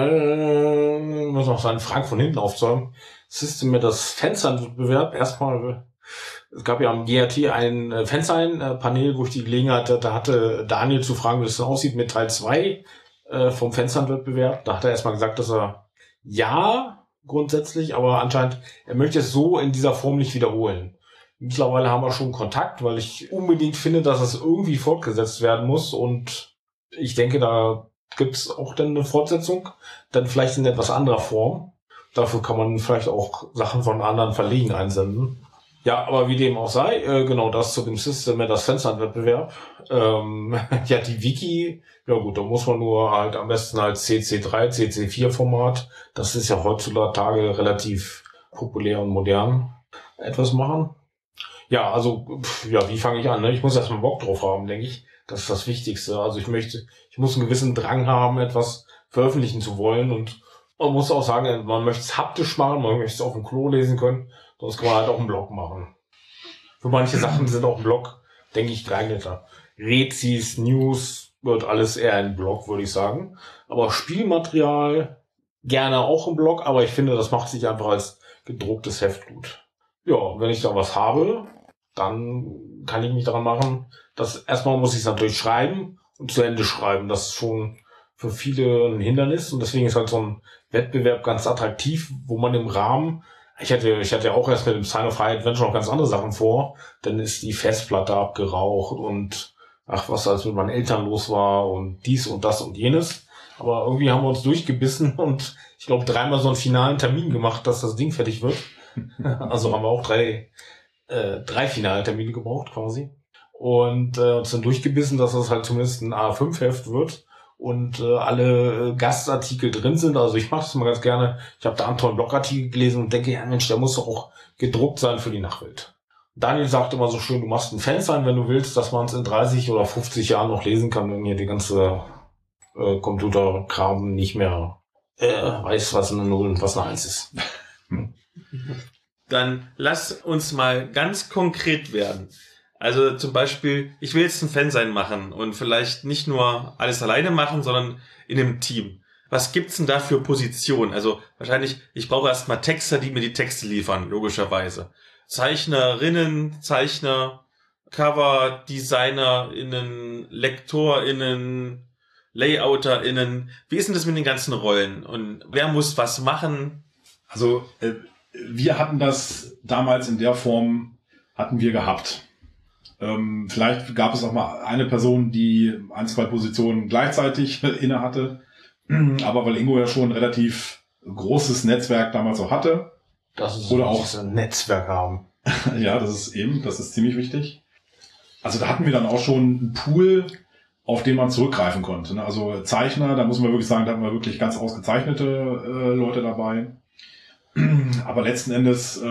Muss noch seinen Fragen von hinten aufzäumen. System Matters Fansign-Wettbewerb. Erstmal, es gab ja am GRT ein Fansign-Panel, wo ich die Gelegenheit hatte, Daniel zu fragen, wie das denn aussieht mit Teil 2 vom Fansign-Wettbewerb. Da hat er erstmal gesagt, dass er ja, grundsätzlich, aber anscheinend, er möchte es so in dieser Form nicht wiederholen. Mittlerweile haben wir schon Kontakt, weil ich unbedingt finde, dass es irgendwie fortgesetzt werden muss und ich denke, da gibt's auch dann eine Fortsetzung, dann vielleicht in etwas anderer Form. Dafür kann man vielleicht auch Sachen von anderen Verlegen einsenden. Ja, aber wie dem auch sei, genau das zu dem System Matters Fansign-Wettbewerb. Ja, die Wiki, ja gut, da muss man nur halt am besten als CC3, CC4 Format, das ist ja heutzutage relativ populär und modern, etwas machen. Ja, also, ja, wie fange ich an? Ne? Ich muss erstmal Bock drauf haben, denke ich. Das ist das Wichtigste. Also ich muss einen gewissen Drang haben, etwas veröffentlichen zu wollen und man muss auch sagen, man möchte es haptisch machen, man möchte es auf dem Klo lesen können, sonst kann man halt auch einen Blog machen. Für manche Sachen sind auch ein Blog, denke ich, geeigneter. Rezis, News, wird alles eher ein Blog, würde ich sagen. Aber Spielmaterial gerne auch im Blog, aber ich finde, das macht sich einfach als gedrucktes Heft gut. Ja, wenn ich da was habe, dann kann ich mich daran machen, dass erstmal muss ich es natürlich schreiben und zu Ende schreiben. Das ist schon für viele ein Hindernis und deswegen ist halt so ein Wettbewerb ganz attraktiv, wo man im Rahmen Ich hatte auch erst mit dem Sign of High Adventure noch ganz andere Sachen vor. Dann ist die Festplatte abgeraucht und was als mit meinen Eltern los war und dies und das und jenes. Aber irgendwie haben wir uns durchgebissen und ich glaube 3-mal so einen finalen Termin gemacht, dass das Ding fertig wird. Also haben wir auch 3 finale Termine gebraucht quasi. Und uns dann durchgebissen, dass das halt zumindest ein A5-Heft wird und alle Gastartikel drin sind. Also ich mache das mal ganz gerne. Ich habe da einen tollen Blogartikel gelesen und denke, ja Mensch, der muss doch auch gedruckt sein für die Nachwelt. Daniel sagt immer so schön, du machst ein Fansign, wenn du willst, dass man es in 30 oder 50 Jahren noch lesen kann, wenn hier die ganze Computerkram nicht mehr weiß, was eine 0 und was eine 1 ist. Dann lass uns mal ganz konkret werden. Also zum Beispiel, ich will jetzt ein Fansign machen und vielleicht nicht nur alles alleine machen, sondern in einem Team. Was gibt's denn da für Positionen? Also wahrscheinlich, ich brauche erstmal Texter, die mir die Texte liefern, logischerweise. Zeichnerinnen, Zeichner, CoverdesignerInnen, LektorInnen, LayouterInnen. Wie ist denn das mit den ganzen Rollen? Und wer muss was machen? Also wir hatten das damals in der Form, hatten wir gehabt. Vielleicht gab es auch mal eine Person, die 1, 2 Positionen gleichzeitig inne hatte. Aber weil Ingo ja schon ein relativ großes Netzwerk damals auch hatte. Das ist oder auch so ein Netzwerk haben. Ja, das ist ziemlich wichtig. Also da hatten wir dann auch schon einen Pool, auf den man zurückgreifen konnte. Ne? Also Zeichner, da muss man wirklich sagen, da hatten wir wirklich ganz ausgezeichnete Leute dabei. Aber letzten Endes,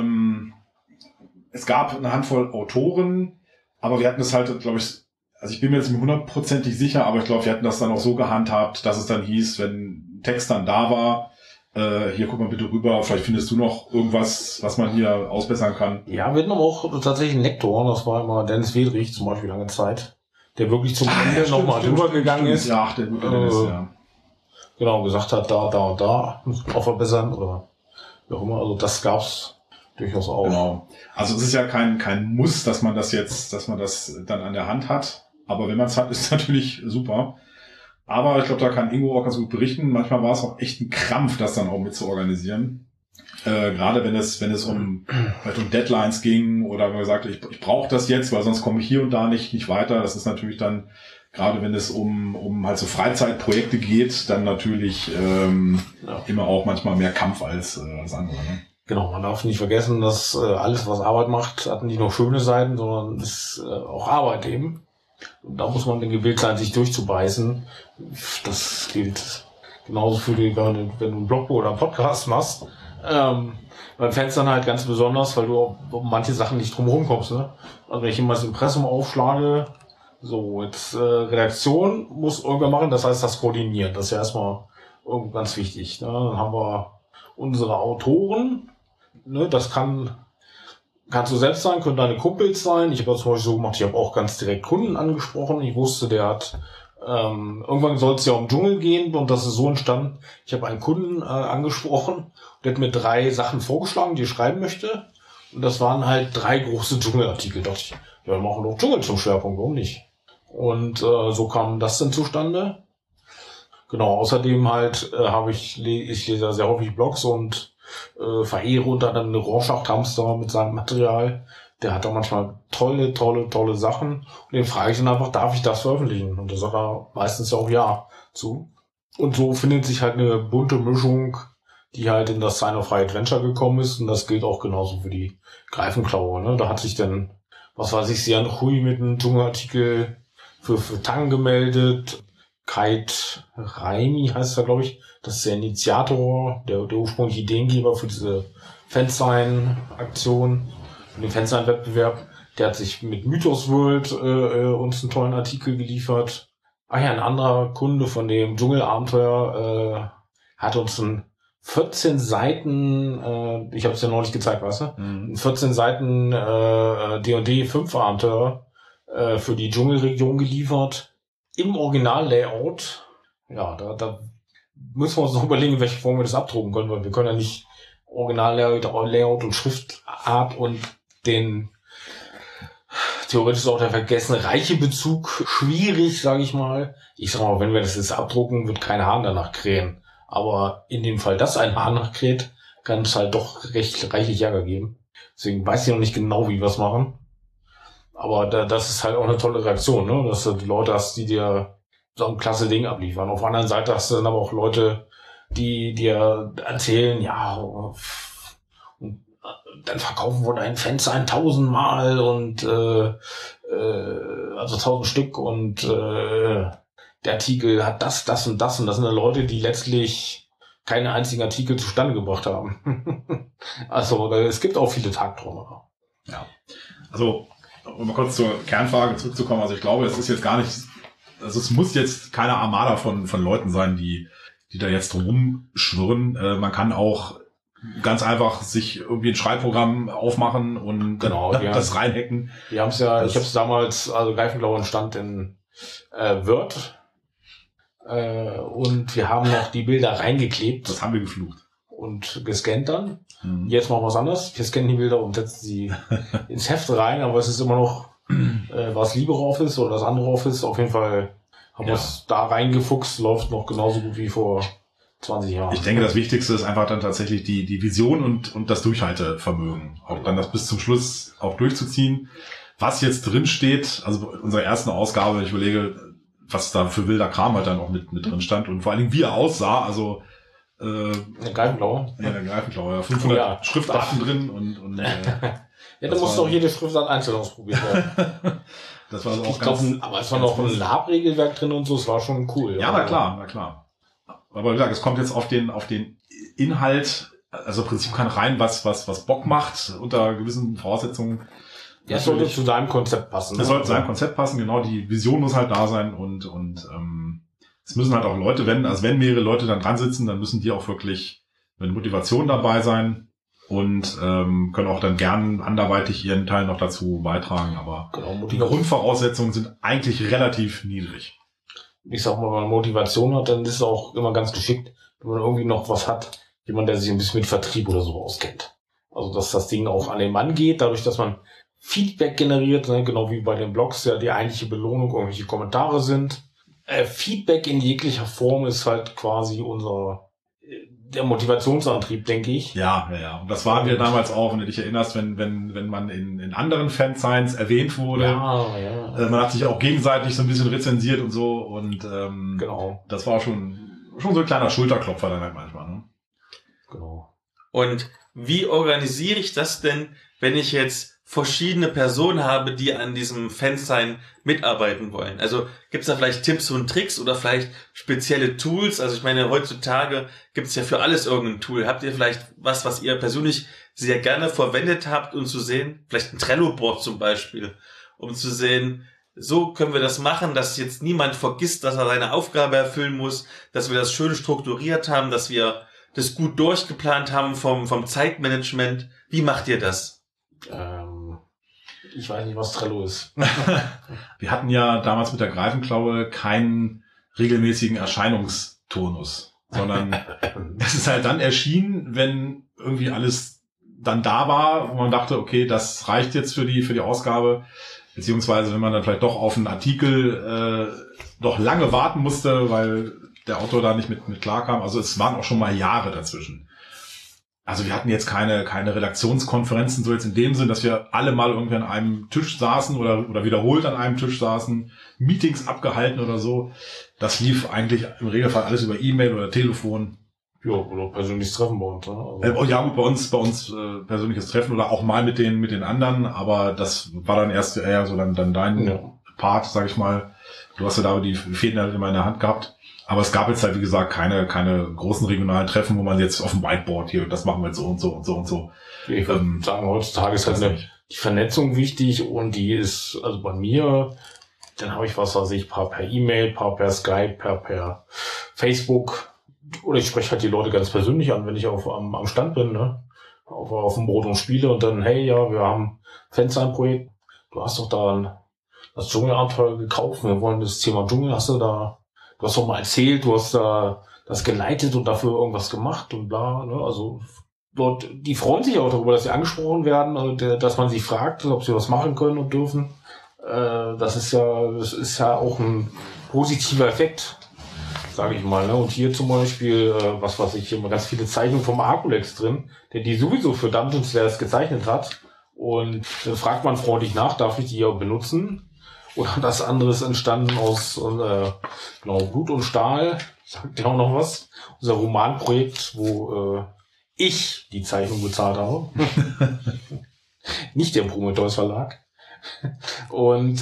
es gab eine Handvoll Autoren, aber wir hatten es halt, glaube ich, also ich bin mir jetzt nicht 100% sicher, aber ich glaube, wir hatten das dann auch so gehandhabt, dass es dann hieß, wenn ein Text dann da war, hier guck mal bitte rüber, vielleicht findest du noch irgendwas, was man hier ausbessern kann. Ja, wir hatten aber auch tatsächlich einen Lektor, das war immer Dennis Wedrich zum Beispiel lange Zeit, der wirklich zum Ende nochmal drüber gegangen ist. Ja, der gute Dennis, ja. Genau, gesagt hat, da und da, auch verbessern oder wie auch immer, also das gab's durchaus auch. Genau. Also es ist ja kein Muss, dass man das dann an der Hand hat. Aber wenn man es hat, ist es natürlich super. Aber ich glaube, da kann Ingo auch ganz gut berichten. Manchmal war es auch echt ein Krampf, das dann auch mit zu organisieren. Gerade wenn es um Deadlines ging oder wenn man sagte, ich brauche das jetzt, weil sonst komme ich hier und da nicht weiter. Das ist natürlich dann, gerade wenn es um halt so Freizeitprojekte geht, dann natürlich immer auch manchmal mehr Kampf als andere. Ne? Genau, man darf nicht vergessen, dass alles, was Arbeit macht, hat nicht nur schöne Seiten, sondern ist auch Arbeit eben. Und da muss man dann gewillt sein, sich durchzubeißen. Das gilt genauso für die, wenn du einen Blog oder einen Podcast machst. Beim Fans dann halt ganz besonders, weil du um manche Sachen nicht drum kommst. Ne? Also wenn ich immer das Impressum aufschlage, so jetzt Redaktion muss irgendwer machen, das heißt das Koordinieren. Das ist ja erstmal ganz wichtig. Ne? Dann haben wir unsere Autoren. Ne? Das kannst du selbst sein, können deine Kumpels sein. Ich habe das zum Beispiel so gemacht, ich habe auch ganz direkt Kunden angesprochen. Ich wusste, der hat irgendwann soll es ja um Dschungel gehen und das ist so entstanden. Ich habe einen Kunden angesprochen, der hat mir 3 Sachen vorgeschlagen, die ich schreiben möchte. Und das waren halt 3 große Dschungelartikel. Da dachte ich, ja, wir machen doch Dschungel zum Schwerpunkt, warum nicht? Und so kam das dann zustande. Genau, außerdem halt ich lese sehr häufig Blogs und verehre unter anderem eine Rorschach-Hamster mit seinem Material. Der hat da manchmal tolle Sachen. Und den frage ich dann einfach, darf ich das veröffentlichen? Und da sagt er meistens auch ja zu. Und so findet sich halt eine bunte Mischung, die halt in das Sign of High Adventure gekommen ist. Und das gilt auch genauso für die Greifenklaue. Ne? Da hat sich dann, Sian Hui mit einem Dschungelartikel für Tang gemeldet. Kite Raimi heißt er, glaube ich. Das ist der Initiator, der ursprüngliche Ideengeber für diese Fansign-Aktion, für den Fansign-Wettbewerb. Der hat sich mit Mythos World uns einen tollen Artikel geliefert. Ach ja, ein anderer Kunde von dem Dschungelabenteuer hat uns ein 14 Seiten, ich habe es ja noch nicht gezeigt, weißt du? Ein 14 Seiten D&D 5 Abenteuer für die Dschungelregion geliefert. Im Original-Layout. Ja, da müssen wir uns noch überlegen, in welche Form wir das abdrucken können, weil wir können ja nicht Original-Layout und Schriftart und den theoretisch ist auch der vergessene reiche Bezug schwierig, sage ich mal. Ich sag mal, wenn wir das jetzt abdrucken, wird kein Hahn danach krähen. Aber in dem Fall, dass ein Hahn nachkräht, kann es halt doch recht reichlich Ärger geben. Deswegen weiß ich noch nicht genau, wie wir es machen. Aber das ist halt auch eine tolle Reaktion, ne? Dass du die Leute hast, die dir so ein klasse Ding abliefern. Auf der anderen Seite hast du dann aber auch Leute, die dir erzählen, ja, und dann verkaufen wir dein Fenster 1000 Mal und also 1000 Stück und der Artikel hat das und das. Und das sind dann Leute, die letztlich keine einzigen Artikel zustande gebracht haben. Also es gibt auch viele Tagträume. Ja, also um mal kurz zur Kernfrage zurückzukommen. Also ich glaube, es ist jetzt gar nicht, also es muss jetzt keine Armada von Leuten sein, die da jetzt drum schwirren. Man kann auch ganz einfach sich irgendwie ein Schreibprogramm aufmachen und genau, das reinhacken. Wir haben es ja, ich habe es damals, also Greifenblau entstand in Word und wir haben noch die Bilder reingeklebt. Das haben wir geflucht. Und gescannt dann. Jetzt machen wir was anderes. Wir scannen die Bilder und setzen sie ins Heft rein, aber es ist immer noch was LibreOffice oder das andere Office. Auf jeden Fall haben wir es da reingefuchst, läuft noch genauso gut wie vor 20 Jahren. Ich denke, das Wichtigste ist einfach dann tatsächlich die Vision und das Durchhaltevermögen. Auch dann das bis zum Schluss auch durchzuziehen. Was jetzt drin steht, also in unserer ersten Ausgabe, ich überlege, was da für wilder Kram halt dann auch mit drin stand und vor allen Dingen wie er aussah, also der Greifenblau. Ja, der Greifenblau, ja. 500 Schriftarten drin und ja, da musste auch jede Schriftart einzeln ausprobiert werden. Das war also auch ganz... Aber es war noch ein Labregelwerk drin und so, es war schon cool. Ja, na klar. Aber wie gesagt, es kommt jetzt auf den Inhalt, also im Prinzip kann rein, was Bock macht, unter gewissen Voraussetzungen. Ja, es sollte zu deinem Konzept passen. Es sollte zu seinem Konzept passen, genau, die Vision muss halt da sein und es müssen halt auch Leute, wenn mehrere Leute dann dran sitzen, dann müssen die auch wirklich mit Motivation dabei sein und können auch dann gern anderweitig ihren Teil noch dazu beitragen. Aber genau, die Grundvoraussetzungen sind eigentlich relativ niedrig. Ich sag mal, wenn man Motivation hat, dann ist es auch immer ganz geschickt, wenn man irgendwie noch was hat, jemand, der sich ein bisschen mit Vertrieb oder so auskennt. Also, dass das Ding auch an den Mann geht, dadurch, dass man Feedback generiert, ne, genau wie bei den Blogs, ja die eigentliche Belohnung irgendwelche Kommentare sind. Feedback in jeglicher Form ist halt quasi der Motivationsantrieb, denke ich. Ja. Und das waren wir damals auch, wenn du dich erinnerst, wenn man in anderen Fansigns erwähnt wurde. Ja. Man hat sich auch gegenseitig so ein bisschen rezensiert und so und genau. Das war schon so ein kleiner Schulterklopfer dann halt manchmal. Ne? Genau. Und wie organisiere ich das denn, wenn ich jetzt verschiedene Personen habe, die an diesem Fansign mitarbeiten wollen? Also gibt es da vielleicht Tipps und Tricks oder vielleicht spezielle Tools? Also ich meine, heutzutage gibt es ja für alles irgendein Tool. Habt ihr vielleicht was ihr persönlich sehr gerne verwendet habt, um zu sehen, vielleicht ein Trello-Board zum Beispiel, um zu sehen, so können wir das machen, dass jetzt niemand vergisst, dass er seine Aufgabe erfüllen muss, dass wir das schön strukturiert haben, dass wir das gut durchgeplant haben vom Zeitmanagement. Wie macht ihr das? Ich weiß nicht, was Trello ist. Wir hatten ja damals mit der Greifenklaue keinen regelmäßigen Erscheinungsturnus, sondern es ist halt dann erschienen, wenn irgendwie alles dann da war, wo man dachte, okay, das reicht jetzt für die Ausgabe, beziehungsweise wenn man dann vielleicht doch auf einen Artikel doch lange warten musste, weil der Autor da nicht mit klarkam. Also es waren auch schon mal Jahre dazwischen. Also wir hatten jetzt keine Redaktionskonferenzen so jetzt in dem Sinn, dass wir alle mal irgendwie an einem Tisch saßen oder wiederholt an einem Tisch saßen, Meetings abgehalten oder so. Das lief eigentlich im Regelfall alles über E-Mail oder Telefon. Ja, oder persönliches Treffen bei uns. Ne? Also ja gut, bei uns persönliches Treffen oder auch mal mit den anderen, aber das war dann erst eher so dann dein Part, sag ich mal. Du hast ja da die Fäden halt immer in der Hand gehabt. Aber es gab jetzt halt, wie gesagt, keine großen regionalen Treffen, wo man jetzt auf dem Whiteboard hier, das machen wir jetzt so und so und so und so. Ich würde sagen, heutzutage ist halt die Vernetzung wichtig und die ist, also bei mir, dann habe ich paar per E-Mail, paar per Skype, per Facebook oder ich spreche halt die Leute ganz persönlich an, wenn ich am Stand bin, ne? Auf dem Brot und Spiele und dann, hey, ja, wir haben Fansign-Projekt, du hast doch da das Dschungelabenteuer gekauft, wir wollen das Thema Dschungel, du hast doch mal erzählt, du hast da das geleitet und dafür irgendwas gemacht und bla, ne? Also dort, die freuen sich auch darüber, dass sie angesprochen werden und dass man sie fragt, ob sie was machen können und dürfen. Das ist ja auch ein positiver Effekt, sage ich mal. Ne? Und hier zum Beispiel, was weiß ich, hier mal ganz viele Zeichnungen vom Arkulex drin, der die sowieso für Dungeon Slayers gezeichnet hat. Und dann fragt man freundlich nach, darf ich die ja benutzen? Oder das andere ist entstanden aus genau, Blut und Stahl, sagt ja auch noch was. Unser Romanprojekt, wo ich die Zeichnung bezahlt habe. Nicht der Prometheus Verlag. Und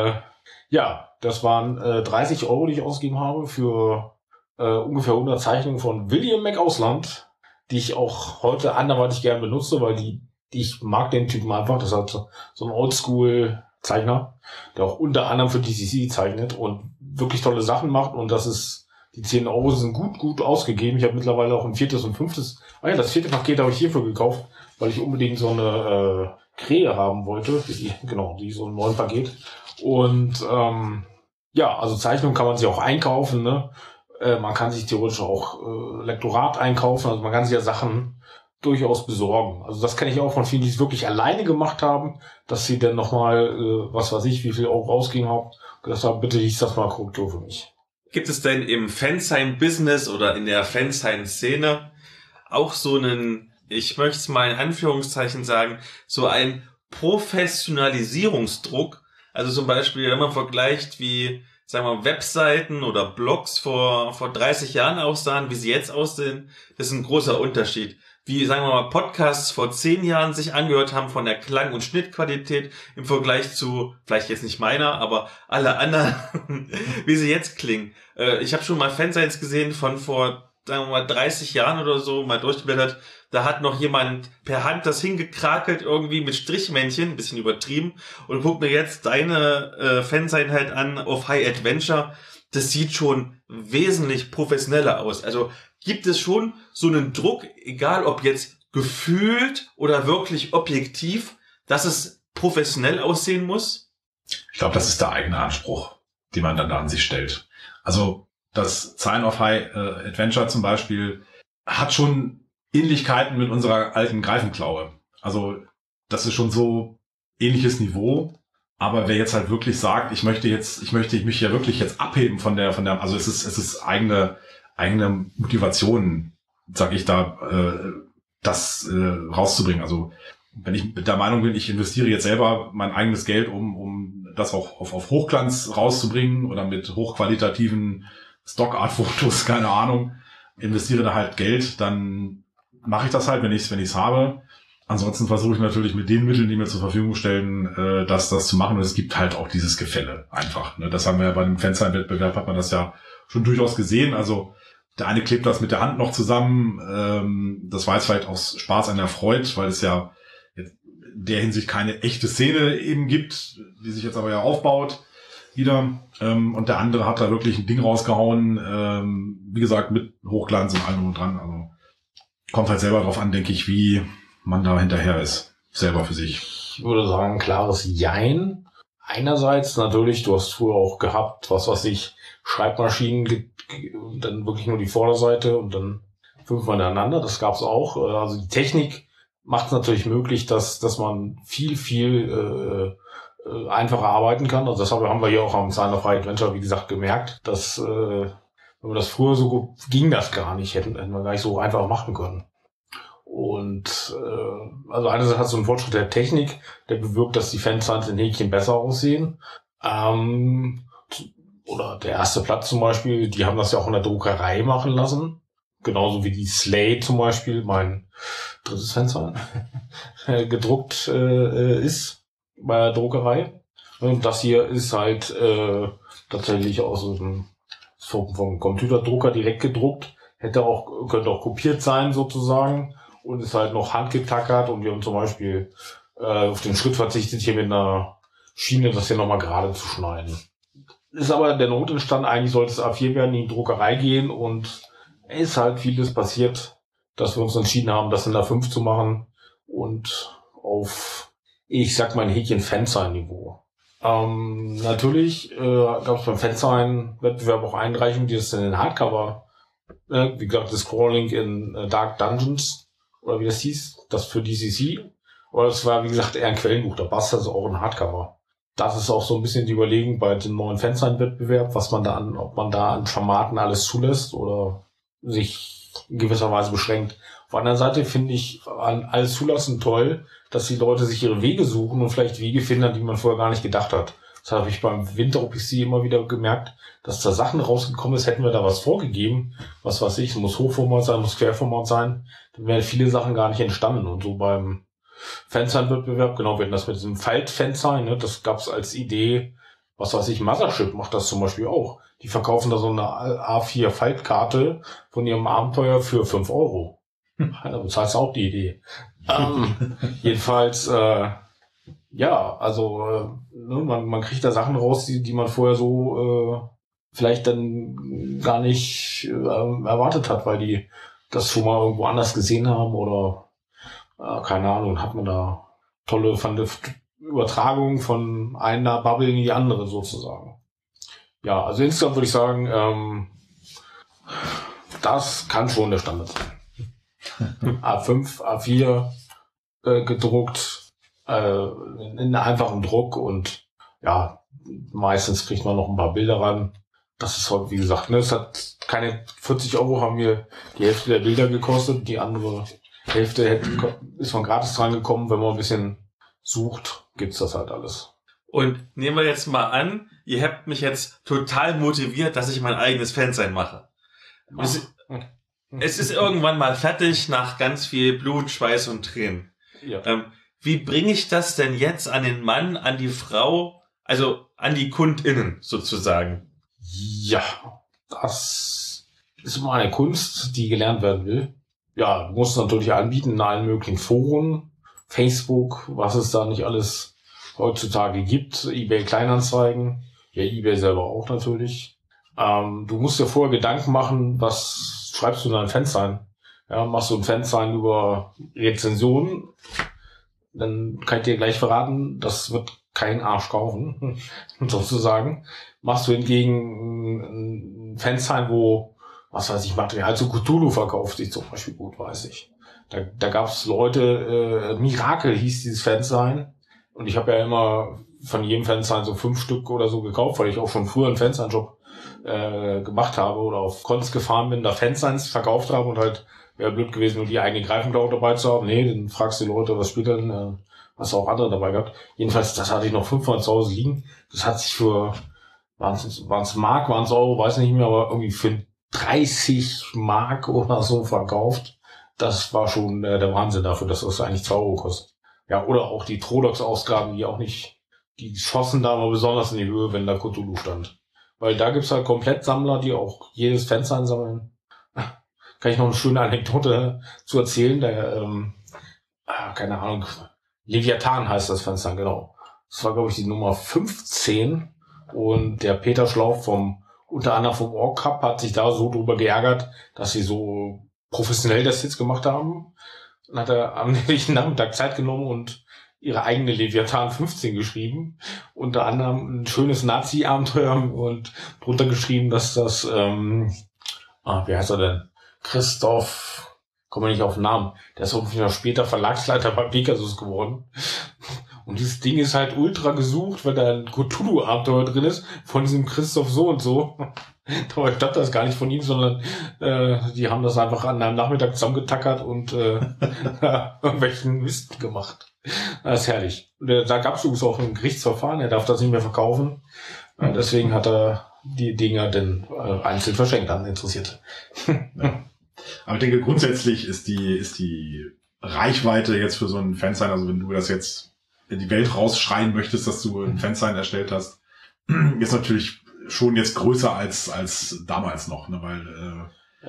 ja, das waren 30 €, die ich ausgegeben habe für ungefähr 100 Zeichnungen von William McAusland, die ich auch heute anderweitig gern benutze, weil ich mag den Typen einfach. Das ist halt so ein Oldschool-Zeichner, der auch unter anderem für DCC zeichnet und wirklich tolle Sachen macht. Und die 10 € sind gut ausgegeben. Ich habe mittlerweile auch ein 4. und 5. Das 4. Paket habe ich hierfür gekauft, weil ich unbedingt so eine Krähe haben wollte. Die so ein 9 Paket. Und ja, also Zeichnungen kann man sich auch einkaufen. Ne? Man kann sich theoretisch auch Lektorat einkaufen. Also man kann sich ja Sachen durchaus besorgen. Also das kenne ich auch von vielen, die es wirklich alleine gemacht haben, dass sie dann nochmal, was weiß ich, wie viel Euro ausgegeben haben. Und deshalb bitte liest das mal Korrektur für mich. Gibt es denn im Fansign-Business oder in der Fansign-Szene auch so einen, ich möchte es mal in Anführungszeichen sagen, so einen Professionalisierungsdruck? Also zum Beispiel, wenn man vergleicht, wie, sagen wir, Webseiten oder Blogs vor 30 Jahren aussahen, wie sie jetzt aussehen, das ist ein großer Unterschied. Wie, sagen wir mal, Podcasts vor 10 Jahren sich angehört haben von der Klang- und Schnittqualität im Vergleich zu, vielleicht jetzt nicht meiner, aber alle anderen, wie sie jetzt klingen. Ich habe schon mal Fansigns gesehen von vor, sagen wir mal, 30 Jahren oder so, mal durchgeblättert. Da hat noch jemand per Hand das hingekrakelt irgendwie mit Strichmännchen, ein bisschen übertrieben. Und guck mir jetzt deine Fansign halt an auf High Adventure. Das sieht schon wesentlich professioneller aus. Also gibt es schon so einen Druck, egal ob jetzt gefühlt oder wirklich objektiv, dass es professionell aussehen muss? Ich glaube, das ist der eigene Anspruch, den man dann da an sich stellt. Also das Sign of High Adventure zum Beispiel hat schon Ähnlichkeiten mit unserer alten Greifenklaue. Also das ist schon so ähnliches Niveau. Aber wer jetzt halt wirklich sagt, ich möchte mich ja wirklich jetzt abheben von der, also es ist eigene Motivation, sag ich da, das rauszubringen. Also wenn ich der Meinung bin, ich investiere jetzt selber mein eigenes Geld, um das auch auf Hochglanz rauszubringen oder mit hochqualitativen Stock-Art-Fotos, keine Ahnung, investiere da halt Geld, dann mache ich das halt, wenn ich es habe. Ansonsten versuche ich natürlich mit den Mitteln, die mir zur Verfügung stellen, das zu machen. Und es gibt halt auch dieses Gefälle einfach. Ne? Das haben wir ja bei dem Fansign-Wettbewerb, hat man das ja schon durchaus gesehen. Also der eine klebt das mit der Hand noch zusammen. Das war jetzt vielleicht aus Spaß an der Freude, weil es ja jetzt in der Hinsicht keine echte Szene eben gibt, die sich jetzt aber ja aufbaut wieder. Und der andere hat da wirklich ein Ding rausgehauen. Wie gesagt, mit Hochglanz und allem und dran. Also kommt halt selber drauf an, denke ich, wie man da hinterher ist, selber für sich. Ich würde sagen, klares Jein. Einerseits natürlich, du hast früher auch gehabt, was weiß ich, Schreibmaschinen, dann wirklich nur die Vorderseite und dann 5-mal hintereinander, das gab's auch. Also die Technik macht es natürlich möglich, dass man viel einfacher arbeiten kann. Also das haben wir hier auch am Sign of High Adventure, wie gesagt, gemerkt, dass wenn wir das früher so ging das gar nicht, hätten wir gar nicht so einfach machen können. Und also einerseits hat so ein Fortschritt der Technik, der bewirkt, dass die Fansigns in Häkchen besser aussehen. Oder der erste Platz zum Beispiel, die haben das ja auch in der Druckerei machen lassen. Genauso wie die Slay zum Beispiel, mein drittes Fansign, gedruckt ist bei der Druckerei. Und das hier ist halt tatsächlich vom Computerdrucker direkt gedruckt. Könnte auch kopiert sein sozusagen. Und ist halt noch handgetackert und wir haben zum Beispiel auf den Schritt verzichtet, hier mit einer Schiene das hier nochmal gerade zu schneiden. Ist aber der Not entstanden, eigentlich sollte es A4 werden, in die Druckerei gehen und es ist halt vieles passiert, dass wir uns entschieden haben, das in der 5 zu machen und auf, ich sag mal, ein Häkchen Fansign-Niveau. Natürlich gab es beim Fansign-Wettbewerb auch Einreichungen, die das in den Hardcover, wie gesagt, das Crawling in Dark Dungeons, oder wie das hieß, das für DCC. Oder es war, wie gesagt, eher ein Quellenbuch, da passt also auch ein Hardcover. das ist auch so ein bisschen die Überlegung bei dem neuen Fansign-Wettbewerb, ob man da an Formaten alles zulässt oder sich in gewisser Weise beschränkt. Auf der anderen Seite finde ich an alles zulassen toll, dass die Leute sich ihre Wege suchen und vielleicht Wege finden, an die man vorher gar nicht gedacht hat. Das habe ich beim Winter-OPC immer wieder gemerkt, dass da Sachen rausgekommen ist, hätten wir da was vorgegeben, was weiß ich, es muss Hochformat sein, muss Querformat sein, dann wären viele Sachen gar nicht entstanden. Und so beim Fansign-Wettbewerb, genau, wir hatten das mit diesem Falt-Fansign, ne, das gab's als Idee, was weiß ich, Mothership macht das zum Beispiel auch. Die verkaufen da so eine A4-Faltkarte von ihrem Abenteuer für 5 Euro. Da bezahlst du auch die Idee. Jedenfalls, ja, also ne, man kriegt da Sachen raus, die man vorher so vielleicht dann gar nicht erwartet hat, weil die das schon mal irgendwo anders gesehen haben oder keine Ahnung, hat man da tolle Übertragungen von einer Bubble in die andere sozusagen. Ja, also insgesamt würde ich sagen, das kann schon der Standard sein. A5, A4 gedruckt, in einfachem Druck und ja, meistens kriegt man noch ein paar Bilder ran. Das ist halt, wie gesagt, ne, es hat keine 40 Euro, haben mir die Hälfte der Bilder gekostet, die andere Hälfte ist man gratis dran gekommen, wenn man ein bisschen sucht, gibt's das halt alles. Und nehmen wir jetzt mal an, ihr habt mich jetzt total motiviert, dass ich mein eigenes Fansign mache. Es ist irgendwann mal fertig nach ganz viel Blut, Schweiß und Tränen. Ja. Wie bringe ich das denn jetzt an den Mann, an die Frau, also an die KundInnen sozusagen? Ja, das ist immer eine Kunst, die gelernt werden will. Ja, du musst natürlich anbieten in allen möglichen Foren, Facebook, was es da nicht alles heutzutage gibt, eBay Kleinanzeigen, ja, eBay selber auch natürlich. Du musst dir vorher Gedanken machen, was schreibst du in dein Fansign? Ja, machst du ein Fansign über Rezensionen, dann kann ich dir gleich verraten, das wird kein Arsch kaufen, sozusagen. Machst du hingegen ein Fansign, wo, was weiß ich, Material zu Cthulhu verkauft sich zum Beispiel gut, weiß ich. Da gab's Leute, Mirakel hieß dieses Fansign. Und ich habe ja immer von jedem Fansign so 5 Stück oder so gekauft, weil ich auch schon früher einen Fansign-Job gemacht habe oder auf Cons gefahren bin, da Fansigns verkauft habe und halt wäre blöd gewesen, nur die eigene Greifenklaue dabei zu haben. Nee, dann fragst du die Leute, was spielt denn, hast du auch andere dabei gehabt. Jedenfalls, das hatte ich noch 500 zu Hause liegen. Das hat sich für, waren's Mark, waren's Euro, weiß nicht mehr, aber irgendwie für 30 Mark oder so verkauft. Das war schon der Wahnsinn dafür, dass das eigentlich 2 Euro kostet. Ja, oder auch die Trodox-Ausgaben, die auch nicht, die schossen da mal besonders in die Höhe, wenn da Cthulhu stand. Weil da gibt's halt komplett Sammler, die auch jedes Fansign sammeln. Kann ich noch eine schöne Anekdote zu erzählen, der, keine Ahnung, Leviathan heißt das Fansign, genau. Das war, glaube ich, die Nummer 15 und der Peter Schlauch unter anderem vom Org Cup hat sich da so drüber geärgert, dass sie so professionell das jetzt gemacht haben. Dann hat er am nächsten Nachmittag Zeit genommen und ihre eigene Leviathan 15 geschrieben. Unter anderem ein schönes Nazi-Abenteuer und drunter geschrieben, dass das, wie heißt er denn? Christoph, komme nicht auf den Namen. Der ist irgendwie noch später Verlagsleiter bei Pegasus geworden. Und dieses Ding ist halt ultra gesucht, weil da ein Cthulhu-Abenteuer drin ist, von diesem Christoph so und so. Aber ich glaube, das gar nicht von ihm, sondern die haben das einfach an einem Nachmittag zusammengetackert und irgendwelchen Mist gemacht. Das ist herrlich. Und da gab es übrigens auch ein Gerichtsverfahren, er darf das nicht mehr verkaufen. Deswegen hat er die Dinger dann einzeln verschenkt an Interessierte. Ja. Aber ich denke, grundsätzlich ist die Reichweite jetzt für so einen Fansign, also wenn du das jetzt in die Welt rausschreien möchtest, dass du ein Fansign erstellt hast, ist natürlich schon jetzt größer als damals noch, ne? Weil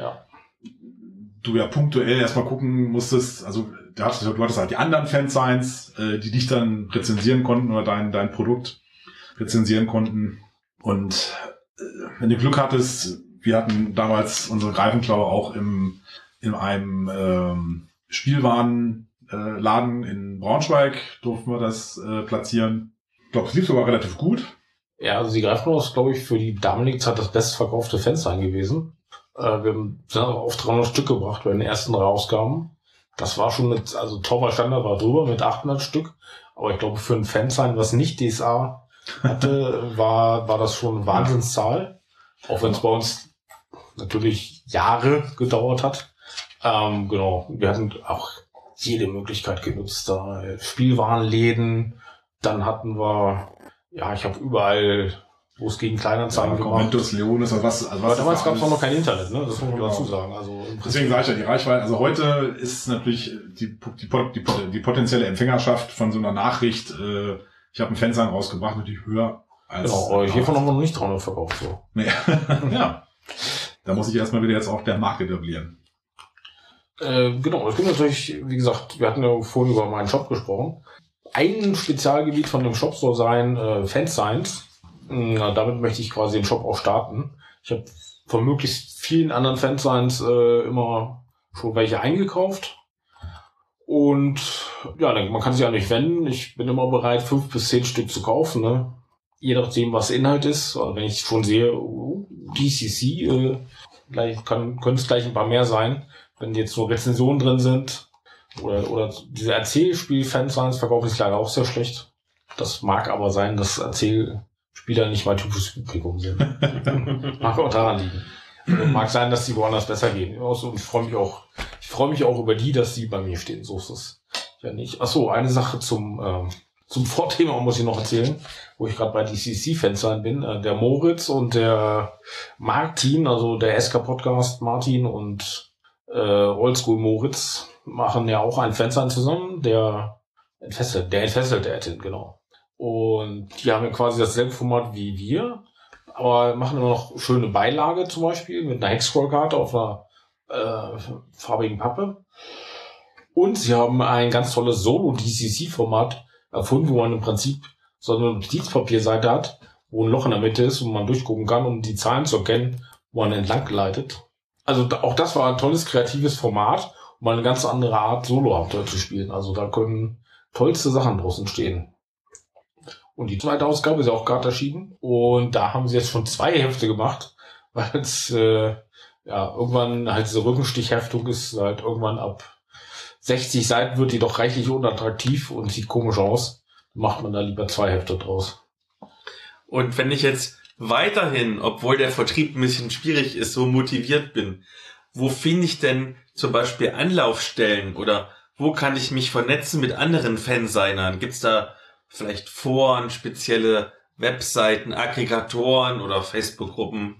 du ja punktuell erstmal gucken musstest, also du hattest halt die anderen Fansigns, die dich dann rezensieren konnten oder dein Produkt rezensieren konnten. Und wenn du Glück hattest, wir hatten damals unsere Greifenklaue auch in einem Spielwarenladen in Braunschweig, durften wir das platzieren. Ich glaube, es lief sogar relativ gut. Ja, also die Greifenklaue ist, glaube ich, für die damalige Zeit das bestverkaufte Fansign gewesen. Wir sind auf 300 Stück gebracht bei den ersten 3 Ausgaben. Das war schon also Tauber Standard war drüber mit 800 Stück. Aber ich glaube, für ein Fansign, was nicht DSA hatte, war das schon eine Wahnsinnszahl. Auch wenn es bei uns natürlich Jahre gedauert hat. Genau, wir hatten auch jede Möglichkeit genutzt. Da Spielwarenläden, dann hatten wir, ja, ich habe überall, wo es gegen Kleinanzeigen gemacht. Momentus, Leonis, also was Aber damals gab es auch noch kein Internet, ne? Das muss man dazu sagen. Also deswegen sage ich ja, die Reichweite, also heute ist natürlich die potenzielle Empfängerschaft von so einer Nachricht, ich habe einen Fansign rausgebracht, natürlich höher als... Genau, aber hiervon haben wir noch nicht 300 verkauft, so. Nee. Ja. Da muss ich erstmal wieder jetzt auch der Markt etablieren. Genau, es gibt natürlich, wie gesagt, wir hatten ja vorhin über meinen Shop gesprochen. Ein Spezialgebiet von dem Shop soll sein Fansigns. Damit möchte ich quasi den Shop auch starten. Ich habe von möglichst vielen anderen Fansigns immer schon welche eingekauft. Und ja, man kann sich ja nicht wenden. Ich bin immer bereit, 5 bis 10 Stück zu kaufen, ne? Je nachdem, was Inhalt ist. Also wenn ich schon sehe, DCC, können es gleich ein paar mehr sein. Wenn jetzt nur Rezensionen drin sind oder diese Erzählspiel-Fansigns verkaufen sich leider auch sehr schlecht. Das mag aber sein, dass Erzählspieler nicht mein typisches Publikum sind. Mag auch daran liegen. Also mag sein, dass die woanders besser gehen. Und ich freue mich auch über die, dass die bei mir stehen. So ist es ja nicht. Achso, eine Sache zum Vorthema muss ich noch erzählen, wo ich gerade bei DCC-Fansign bin. Der Moritz und der Martin, also der SK-Podcast Martin und Oldschool Moritz machen ja auch ein Fansign zusammen, der entfesselte Attin, genau. Und die haben ja quasi dasselbe Format wie wir, aber machen immer noch schöne Beilage zum Beispiel mit einer Hexcrawl-Karte auf einer farbigen Pappe. Und sie haben ein ganz tolles Solo-DCC-Format erfunden, wo man im Prinzip so eine Notizpapierseite hat, wo ein Loch in der Mitte ist, wo man durchgucken kann, um die Zahlen zu erkennen, wo man entlang gleitet. Also auch das war ein tolles, kreatives Format, um eine ganz andere Art Solo-Abenteuer zu spielen. Also da können tollste Sachen draußen stehen. Und die zweite Ausgabe ist ja auch gerade erschienen. Und da haben sie jetzt schon 2 Hefte gemacht, weil es irgendwann halt diese Rückenstichheftung ist, halt irgendwann ab 60 Seiten wird die doch reichlich unattraktiv und sieht komisch aus. Macht man da lieber 2 Hefte draus. Und wenn ich jetzt weiterhin, obwohl der Vertrieb ein bisschen schwierig ist, so motiviert bin, wo finde ich denn zum Beispiel Anlaufstellen oder wo kann ich mich vernetzen mit anderen Fansignern? Gibt's da vielleicht Foren, spezielle Webseiten, Aggregatoren oder Facebook-Gruppen?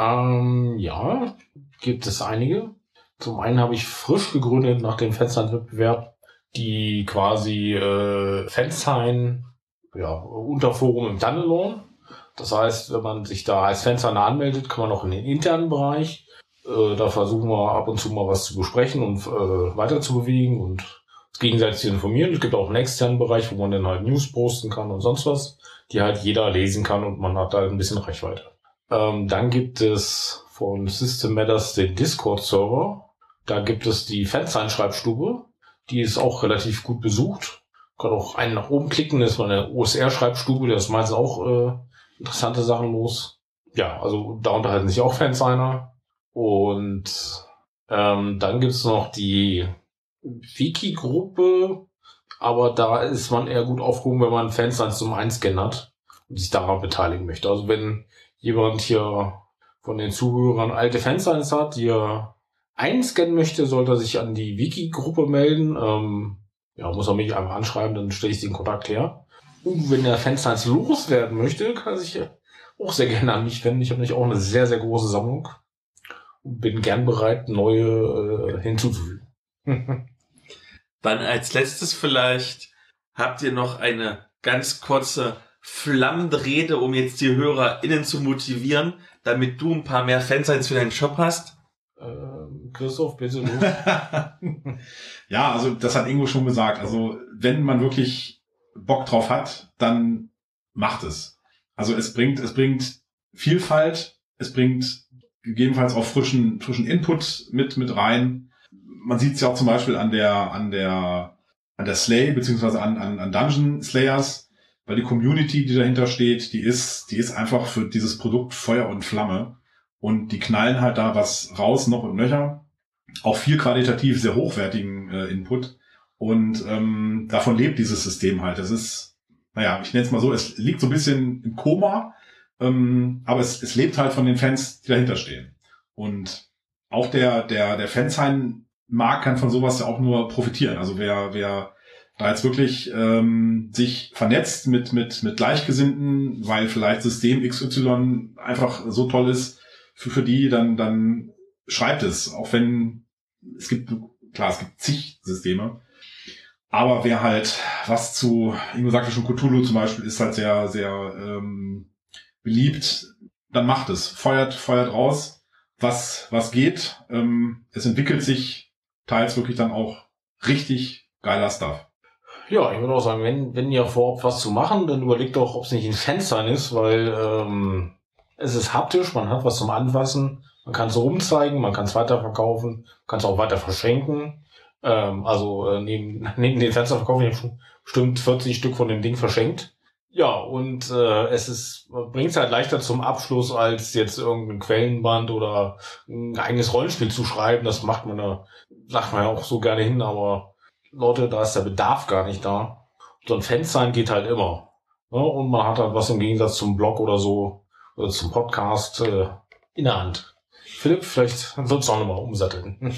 Ja, gibt es einige. Zum einen habe ich frisch gegründet nach dem Fansign-Wettbewerb die quasi Fansign Unterforum im Tunnelon. Das heißt, wenn man sich da als Fansigner anmeldet, kann man auch in den internen Bereich. Da versuchen wir ab und zu mal was zu besprechen und weiter zu bewegen und uns gegenseitig zu informieren. Es gibt auch einen externen Bereich, wo man dann halt News posten kann und sonst was, die halt jeder lesen kann und man hat da ein bisschen Reichweite. Dann gibt es von System Matters den Discord-Server. Da gibt es die Fansign-Schreibstube. Die ist auch relativ gut besucht. Kann auch einen nach oben klicken, das ist mal eine OSR-Schreibstube, da ist meistens auch interessante Sachen los. Ja, also da unterhalten sich auch Fansigner. Und dann gibt's noch die Wiki-Gruppe, aber da ist man eher gut aufgehoben, wenn man Fansigns zum Einscannen hat und sich daran beteiligen möchte. Also wenn jemand hier von den Zuhörern alte Fansigns hat, die er einscannen möchte, sollte er sich an die Wiki-Gruppe melden. Muss er mich einfach anschreiben, dann stelle ich den Kontakt her. Und wenn er Fansigns loswerden möchte, kann er sich auch sehr gerne an mich wenden. Ich habe nämlich auch eine sehr, sehr große Sammlung und bin gern bereit, neue hinzuzufügen. Dann als letztes vielleicht, habt ihr noch eine ganz kurze flammende Rede, um jetzt die HörerInnen zu motivieren, damit du ein paar mehr Fansigns für deinen Shop hast? Christoph, bitte los. Ja, also das hat Ingo schon gesagt. Also wenn man wirklich Bock drauf hat, dann macht es. Also es bringt Vielfalt, es bringt gegebenenfalls auch frischen Input mit rein. Man sieht es ja auch zum Beispiel an der Slay, beziehungsweise an Dungeon Slayers, weil die Community, die dahinter steht, die ist einfach für dieses Produkt Feuer und Flamme. Und die knallen halt da was raus, noch und nöcher. Auch viel qualitativ sehr hochwertigen Input. Und davon lebt dieses System halt. naja, ich nenne es mal so, es liegt so ein bisschen im Koma, aber es lebt halt von den Fans, die dahinter stehen. Und auch der Fansign-Markt kann von sowas ja auch nur profitieren. Also wer da jetzt wirklich sich vernetzt mit Gleichgesinnten, weil vielleicht System XY einfach so toll ist für die, dann schreibt es. Auch wenn es gibt zig Systeme. Aber wer halt was zu, Ingo sagte schon, Cthulhu zum Beispiel ist halt sehr, sehr beliebt, dann macht es. Feuert raus, was geht. Es entwickelt sich teils wirklich dann auch richtig geiler Stuff. Ja, ich würde auch sagen, wenn ihr vorhabt, was zu machen, dann überlegt doch, ob es nicht ein Fansign ist, weil es ist haptisch, man hat was zum Anfassen, man kann es rumzeigen, man kann es weiterverkaufen, kann es auch weiter verschenken. Neben den Fenster verkaufen ich schon bestimmt 40 Stück von dem Ding verschenkt. Ja, und bringt es halt leichter zum Abschluss, als jetzt irgendein Quellenband oder ein eigenes Rollenspiel zu schreiben. Das sagt man ja auch so gerne hin, aber Leute, da ist der Bedarf gar nicht da. So ein Fansign geht halt immer. Ja, und man hat halt was im Gegensatz zum Blog oder so, oder zum Podcast in der Hand. Philipp, vielleicht sollst du auch nochmal umsatteln.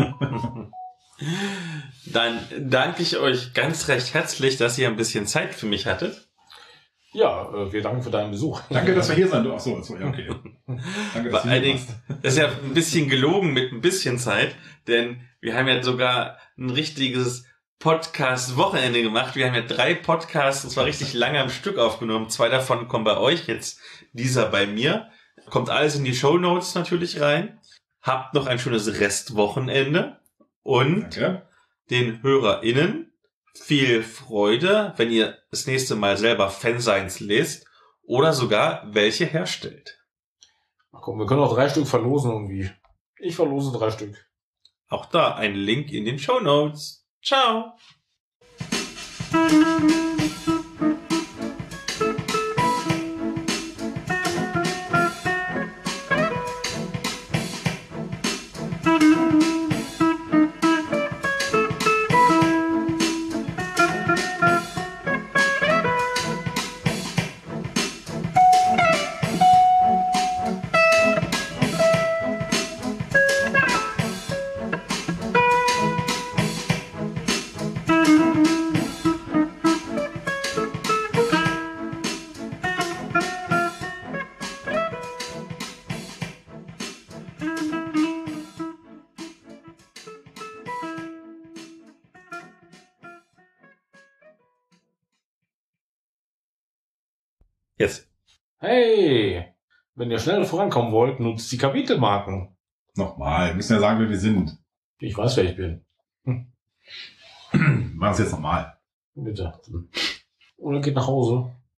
Dann danke ich euch ganz recht herzlich, dass ihr ein bisschen Zeit für mich hattet. Ja, wir danken für deinen Besuch. Danke, dass wir hier sind. Ach so, ja, okay. Danke, dass Vor allen Dingen, das ist ja ein bisschen gelogen mit ein bisschen Zeit, denn wir haben ja sogar ein richtiges Podcast-Wochenende gemacht. Wir haben ja 3 Podcasts, und zwar richtig lange am Stück aufgenommen. 2 davon kommen bei euch, jetzt dieser bei mir. Kommt alles in die Shownotes natürlich rein. Habt noch ein schönes Restwochenende und Danke. Den HörerInnen viel Freude, wenn ihr das nächste Mal selber Fansigns lest oder sogar welche herstellt. Ach komm, wir können auch 3 Stück verlosen irgendwie. Ich verlose 3 Stück. Auch da ein Link in den Shownotes. Ciao! Jetzt. Hey, wenn ihr schnell vorankommen wollt, nutzt die Kapitelmarken. Nochmal, wir müssen ja sagen, wer wir sind. Ich weiß, wer ich bin. Machen wir es jetzt nochmal. Bitte. Oder geht nach Hause.